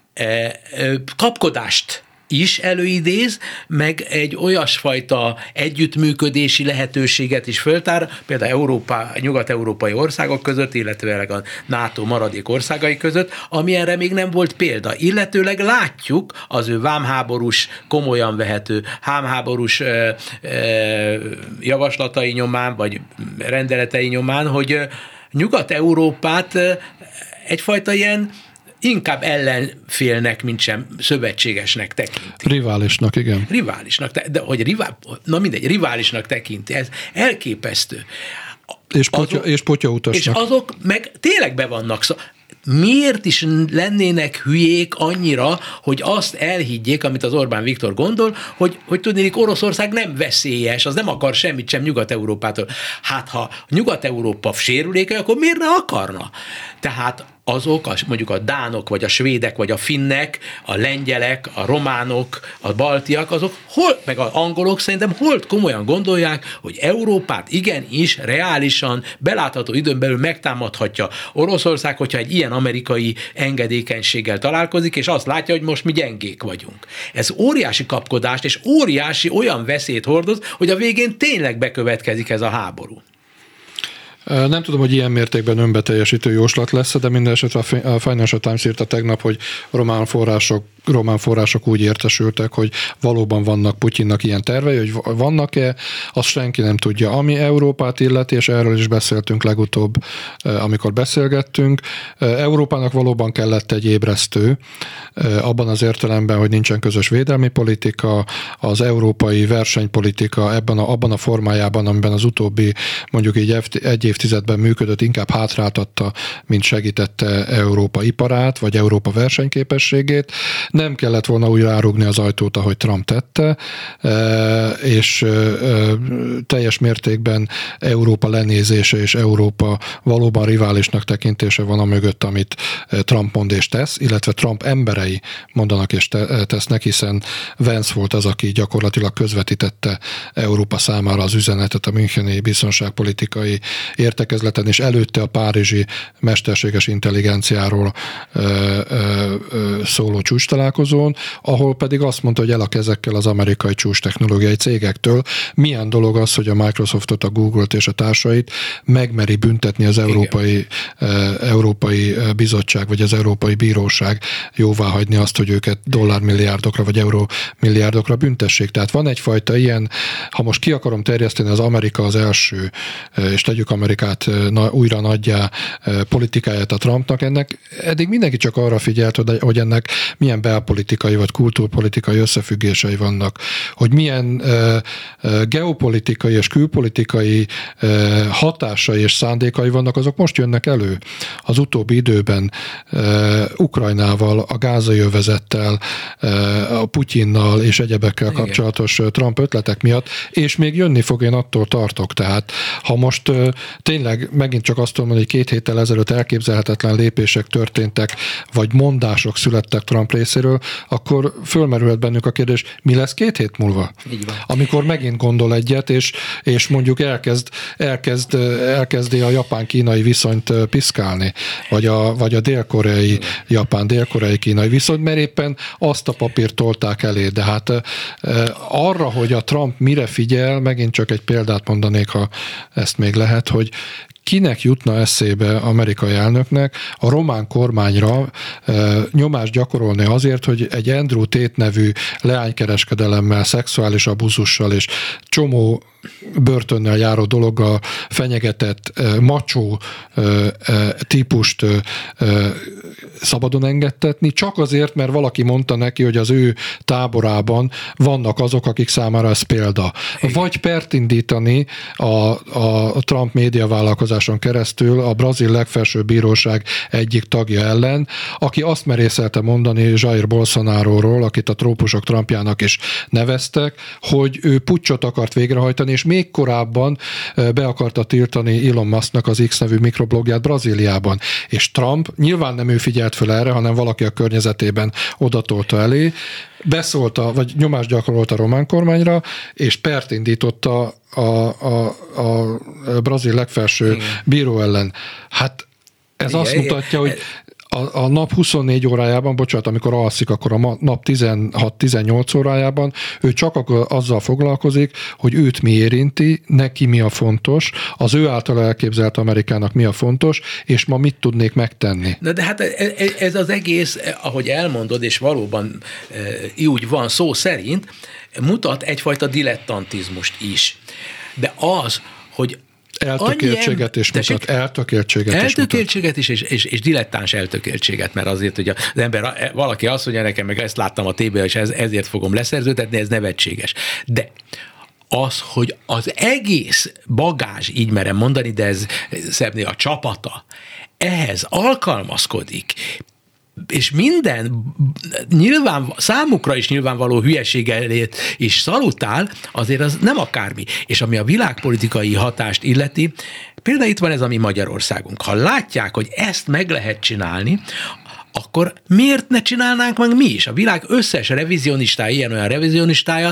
kapkodást is előidéz, meg egy olyasfajta együttműködési lehetőséget is föltár, például Európa, nyugat-európai országok között, illetőleg a NATO maradék országai között, amilyenre még nem volt példa. Illetőleg látjuk az ő vámháborús, komolyan vehető hámháborús ö, ö, javaslatai nyomán, vagy rendeletei nyomán, hogy Nyugat-Európát egyfajta ilyen inkább ellenfélnek, mint sem szövetségesnek tekinti. Riválisnak, igen. Riválisnak, de hogy rivál, na mindegy, riválisnak tekinti, ez elképesztő. És, potya, azok, és potyautasnak. És azok meg tényleg be vannak szó. Miért is lennének hülyék annyira, hogy azt elhiggyék, amit az Orbán Viktor gondol, hogy, hogy tudnék, Oroszország nem veszélyes, az nem akar semmit sem Nyugat-Európától. Hát ha Nyugat-Európa sérülékeny, akkor miért ne akarna? Tehát azok, mondjuk a dánok, vagy a svédek, vagy a finnek, a lengyelek, a románok, a baltiak, azok hol, meg az angolok szerintem hol komolyan gondolják, hogy Európát igenis reálisan, belátható időn belül megtámadhatja Oroszország, hogyha egy ilyen amerikai engedékenységgel találkozik, és azt látja, hogy most mi gyengék vagyunk. Ez óriási kapkodást, és óriási olyan veszélyt hordoz, hogy a végén tényleg bekövetkezik ez a háború. Nem tudom, hogy ilyen mértékben önbeteljesítő jóslat lesz, de minden esetre a Financial Times írta tegnap, hogy román források, román források úgy értesültek, hogy valóban vannak Putyinnak ilyen tervei, hogy vannak-e, azt senki nem tudja. Ami Európát illeti, és erről is beszéltünk legutóbb, amikor beszélgettünk, Európának valóban kellett egy ébresztő, abban az értelemben, hogy nincsen közös védelmi politika, az európai versenypolitika ebben a, abban a formájában, amiben az utóbbi mondjuk így egy évtizedben működött, inkább hátráltatta, mint segítette Európa iparát, vagy Európa versenyképességét. Nem kellett volna úgy rárugni az ajtót, ahogy Trump tette, és teljes mértékben Európa lenézése és Európa valóban riválisnak tekintése van a mögött, amit Trump mond és tesz, illetve Trump emberei mondanak és tesznek, hiszen Vance volt az, aki gyakorlatilag közvetítette Európa számára az üzenetet a müncheni biztonságpolitikai értekezleten, és előtte a párizsi mesterséges intelligenciáról ö, ö, ö, szóló csúcs találkozón, ahol pedig azt mondta, hogy el a kezekkel az amerikai csúcs technológiai cégektől. Milyen dolog az, hogy a Microsoftot, a Google-t és a társait megmeri büntetni az Európai, ö, Európai Bizottság, vagy az Európai Bíróság jóvá hagyni azt, hogy őket dollármilliárdokra vagy eurómilliárdokra büntessék. Tehát van egyfajta ilyen, ha most ki akarom terjeszteni, az Amerika az első, és tegyük Amerikát újra nagyjá politikáját a Trumpnak, ennek eddig mindenki csak arra figyelt, hogy ennek milyen belpolitikai vagy kultúrpolitikai összefüggései vannak, hogy milyen geopolitikai és külpolitikai hatásai és szándékai vannak, azok most jönnek elő. Az utóbbi időben Ukrajnával, a gázai övezettel, a Putyinnal és egyebekkel Igen. kapcsolatos Trump ötletek miatt, és még jönni fog, én attól tartok. Tehát ha most tényleg megint csak azt tudom mondani, hogy két héttel ezelőtt elképzelhetetlen lépések történtek, vagy mondások születtek Trump részéről, akkor fölmerülhet bennük a kérdés, mi lesz két hét múlva? Így van. Amikor megint gondol egyet, és, és mondjuk elkezd, elkezd, elkezdi a japán-kínai viszonyt piszkálni, vagy a, vagy a dél-koreai, japán-dél-koreai kínai viszonyt, mert éppen azt a papírt tolták elé. De hát arra, hogy a Trump mire figyel, megint csak egy példát mondanék, ha ezt még lehet, hogy kinek jutna eszébe amerikai elnöknek a román kormányra e, nyomást gyakorolni azért, hogy egy Andrew Tate nevű leánykereskedelemmel, szexuális abuzussal és csomó börtönnel járó dologgal fenyegetett e, macsó e, e, típust e, e, szabadon engedtetni, csak azért, mert valaki mondta neki, hogy az ő táborában vannak azok, akik számára ez példa. Vagy pert indítani a, a Trump médiavállalkozás eljáráson keresztül a brazil legfelsőbb bíróság egyik tagja ellen, aki azt merészelte mondani Jair Bolsonaróról, akit a trópusok Trumpjának is neveztek, hogy ő puccsot akart végrehajtani, és még korábban be akarta tiltani Elon Musknak az X nevű mikroblogját Brazíliában. És Trump, nyilván nem ő figyelt fel erre, hanem valaki a környezetében odatolta elé, beszólta, vagy nyomást gyakorolt a román kormányra, és pert indította a, a, a brazil legfelső igen. bíró ellen. Hát ez igen, azt mutatja, igen. hogy A, a nap huszonnégy órájában, bocsánat, amikor alszik, akkor a nap tizenhat-tizennyolc órájában ő csak azzal foglalkozik, hogy őt mi érinti, neki mi a fontos, az ő által elképzelt Amerikának mi a fontos, és ma mit tudnék megtenni. Na de hát ez az egész, ahogy elmondod, és valóban úgy van szó szerint, mutat egyfajta dilettantizmust is. De az, hogy eltökéltséget is mutat, eltökéltséget is Eltökéltséget is, és, és, és dilettáns eltökéltséget, mert azért, hogy az ember, valaki azt mondja nekem, meg ezt láttam a tévében, és ez, ezért fogom leszerződtetni, ez nevetséges. De az, hogy az egész bagázs, így merem mondani, de ez szebbnél a csapata, ehhez alkalmazkodik, és minden nyilván, számukra is nyilvánvaló hülyeségelét is szalutál, azért az nem akármi. És ami a világpolitikai hatást illeti, például itt van ez a mi Magyarországunk. Ha látják, hogy ezt meg lehet csinálni, akkor miért ne csinálnánk meg mi is? A világ összes revizionistája, ilyen-olyan revizionistája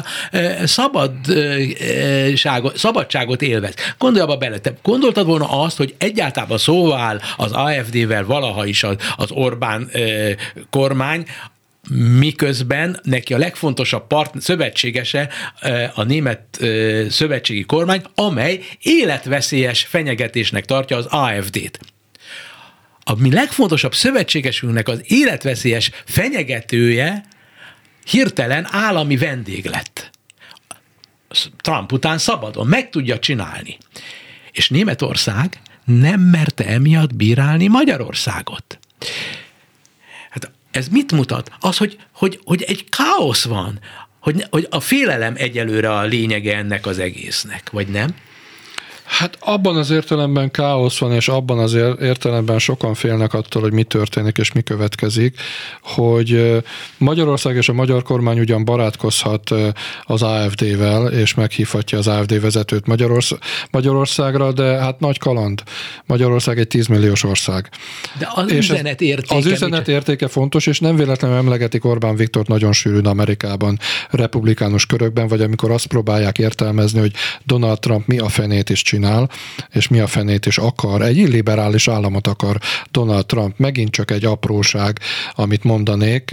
szabadságot, szabadságot élvez. Gondolj abba bele, te gondoltad volna azt, hogy egyáltalán szóval áll az á ef dé-vel valaha is az, az Orbán kormány, miközben neki a legfontosabb part, szövetségese a német szövetségi kormány, amely életveszélyes fenyegetésnek tartja az á ef dé-t. A mi legfontosabb szövetségesünknek az életveszélyes fenyegetője hirtelen állami vendég lett. Trump után szabadon, meg tudja csinálni. És Németország nem merte emiatt bírálni Magyarországot. Hát ez mit mutat? Az, hogy, hogy, hogy egy káosz van, hogy, hogy a félelem egyelőre a lényege ennek az egésznek, vagy nem? Hát abban az értelemben káosz van, és abban az értelemben sokan félnek attól, hogy mi történik és mi következik, hogy Magyarország és a magyar kormány ugyan barátkozhat az á ef dé-vel, és meghívhatja az á ef dé vezetőt Magyarország, Magyarországra, de hát nagy kaland. Magyarország egy tízmilliós ország. De az és üzenet értéke... Az üzenet értéke fontos, és nem véletlenül emlegetik Orbán Viktort nagyon sűrűn Amerikában, republikánus körökben, vagy amikor azt próbálják értelmezni, hogy Donald Trump mi a fenét is csinál, csinál, és mi a fenét is akar. Egy illiberális államot akar Donald Trump. Megint csak egy apróság, amit mondanék,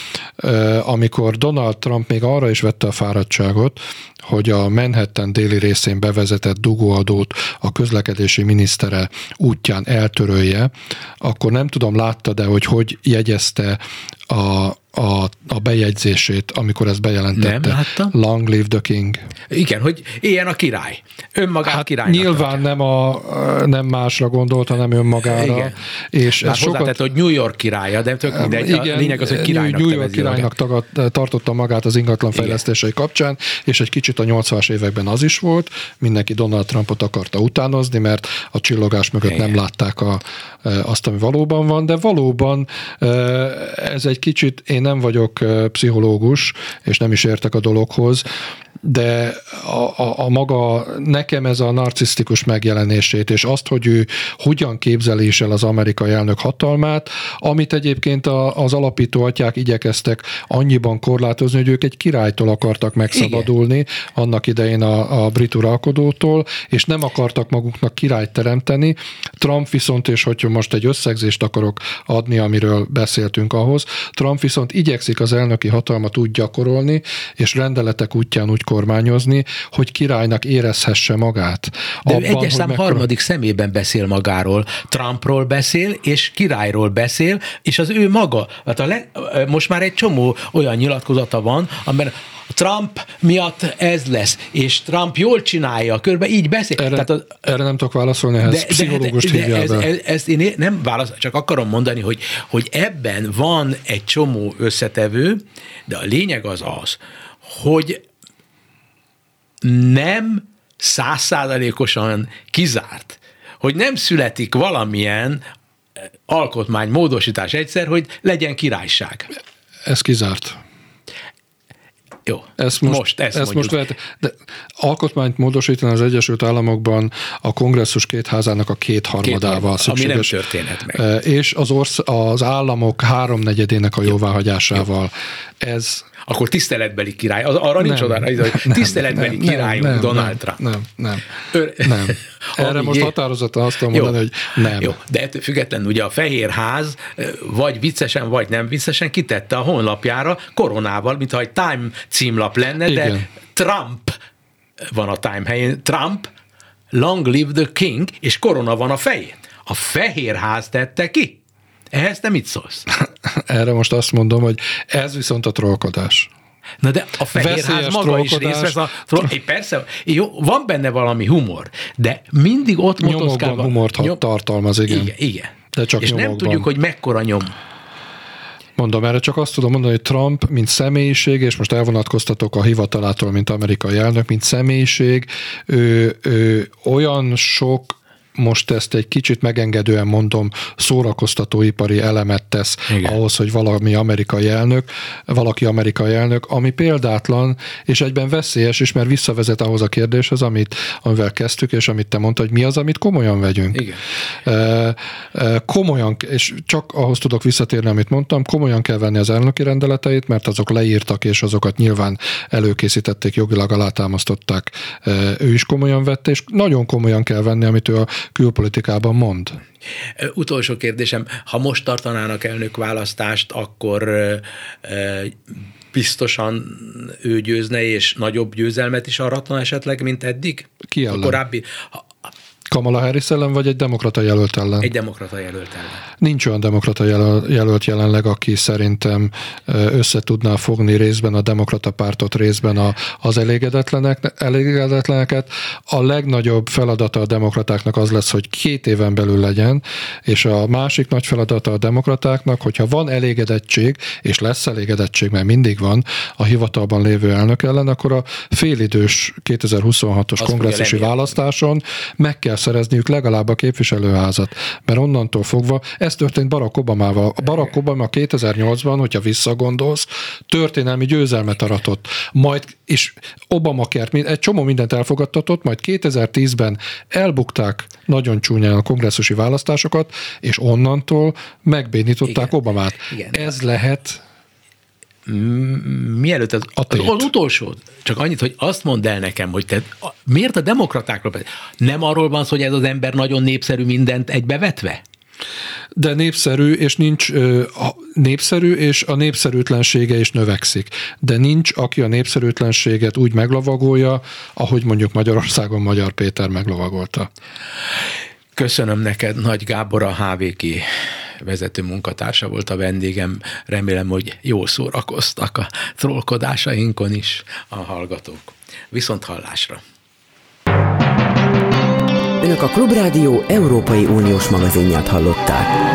amikor Donald Trump még arra is vette a fáradtságot, hogy a Manhattan déli részén bevezetett dugóadót a közlekedési minisztere útján eltörölje, akkor nem tudom, látta, de hogy hogy jegyezte a A, a bejegyzését, amikor ezt bejelentette. Nem láttam. Long live the king. Igen, hogy éljen a király. Önmagát hát királynak. Nyilván nem, a, nem másra gondolt, hanem önmagára. Igen. És ez sokat... hozzátett, hogy New York királya, de tök mindegy. Igen, a lényeg az, hogy királynak New York királynak tagad, tartotta magát az ingatlanfejlesztései kapcsán, és egy kicsit a nyolcvanas években az is volt. Mindenki Donald Trumpot akarta utánozni, mert a csillogás mögött igen. nem látták a, azt, ami valóban van, de valóban ez egy kicsit, én nem vagyok pszichológus, és nem is értek a dologhoz, de a, a, a maga, nekem ez a narcisztikus megjelenését, és azt, hogy ő hogyan képzeli is el az amerikai elnök hatalmát, amit egyébként a, az alapító atyák igyekeztek annyiban korlátozni, hogy ők egy királytól akartak megszabadulni, igen. annak idején a, a brit uralkodótól, és nem akartak maguknak királyt teremteni. Trump viszont, és hogyha most egy összegzést akarok adni, amiről beszéltünk ahhoz, Trump viszont igyekszik az elnöki hatalmat úgy gyakorolni, és rendeletek útján úgy kormányozni, hogy királynak érezhesse magát. De abban, egyes szám mekkora... harmadik szemében beszél magáról. Trumpról beszél, és királyról beszél, és az ő maga. Hát a le... Most már egy csomó olyan nyilatkozata van, amiben Trump miatt ez lesz, és Trump jól csinálja, körbe így beszél. Erre, Tehát az... erre nem tudok válaszolni, ehhez de, pszichológust de, de hívjál ez, be. Ez, ezt én nem válasz, csak akarom mondani, hogy, hogy ebben van egy csomó összetevő, de a lényeg az az, hogy nem százszázalékosan kizárt, hogy nem születik valamilyen alkotmánymódosítás egyszer, hogy legyen királyság. Ez kizárt. Jó, ezt most, most, ezt ezt most lehet, de alkotmányt módosítani az Egyesült Államokban a kongresszus két házának a kétharmadával szükséges. Ami nem történhet meg. És az, orsz, az államok háromnegyedének a jóváhagyásával. Ez... Akkor tiszteletbeli király, az, arra nincs oda, hogy tiszteletbeli nem, királyunk nem, Donald Trump. Nem, nem, nem. nem. Erre most határozottan azt tudom mondani, hogy nem. Jó, de ettől függetlenül ugye a Fehér Ház vagy viccesen, vagy nem viccesen kitette a honlapjára koronával, mintha egy Time címlap lenne, igen. De Trump van a Time helyén. Trump, long live the king, és korona van a fején. A Fehér Ház tette ki. Ehhez te mit szólsz? Erre most azt mondom, hogy ez viszont a trollkodás. Na de a Fehér Ház maga is részt vesz a troll... Persze, jó, van benne valami humor, de mindig ott motoszkál. Nyomokban humort nyom... tartalmaz, igen. Igen, igen. De csak és nyomokban. Nem tudjuk, hogy mekkora nyom. Mondom, erre csak azt tudom mondani, hogy Trump, mint személyiség, és most elvonatkoztatok a hivatalától, mint amerikai elnök, mint személyiség, ő, ő olyan sok, most ezt egy kicsit megengedően mondom, szórakoztatóipari elemet tesz, igen, ahhoz, hogy valami amerikai elnök, valaki amerikai elnök, ami példátlan, és egyben veszélyes is, mert visszavezet ahhoz a kérdéshez, amit, amivel kezdtük, és amit te mondtad, hogy mi az, amit komolyan vegyünk. Igen. E, e, komolyan, és csak ahhoz tudok visszatérni, amit mondtam, komolyan kell venni az elnöki rendeleteit, mert azok leírtak, és azokat nyilván előkészítették, jogilag alátámasztották, e, ő is komolyan vette, és nagyon komolyan kell venni, amit ő a külpolitikában mond. Utolsó kérdésem, ha most tartanának elnökválasztást, akkor biztosan ő győzne, és nagyobb győzelmet is aratna esetleg, mint eddig? Ki ellen? A korábbi... Kamala Harris ellen, vagy egy demokrata jelölt ellen? Egy demokrata jelölt ellen. Nincs olyan demokrata jelölt jelenleg, aki szerintem össze tudná fogni részben a demokrata pártot, részben a, az elégedetlenek, elégedetleneket. A legnagyobb feladata a demokratáknak az lesz, hogy két éven belül legyen, és a másik nagy feladata a demokratáknak, hogyha van elégedettség, és lesz elégedettség, mert mindig van a hivatalban lévő elnök ellen, akkor a félidős kétezer-huszonhatos azt kongresszusi választáson meg kell szerezniük legalább a képviselőházat, mert onnantól fogva, ez történt Barack Obamával. A Barack Obama kétezer-nyolcban, hogyha visszagondolsz, történelmi győzelmet aratott. Majd, és Obamacare egy csomó mindent elfogadtatott, majd kétezer-tízben elbukták nagyon csúnyán a kongresszusi választásokat, és onnantól megbénították igen. Obamát. Igen. Ez lehet... Mielőtt az, az, az utolsó, csak annyit, hogy azt mondd el nekem, hogy te a, miért a demokratákról nem arról van szó, hogy ez az ember nagyon népszerű, mindent egybevetve? De népszerű, és nincs a népszerű, és a népszerűtlensége is növekszik. De nincs, aki a népszerűtlenséget úgy meglovagolja, ahogy mondjuk Magyarországon Magyar Péter meglovagolta. Köszönöm neked, Nagy Gábor, a há vé ká vezető munkatársa volt a vendégem. Remélem, hogy jól szórakoztak a trollkodásainkon is a hallgatók. Viszont hallásra! Önök a Klubrádió Európai Uniós magazinját hallották.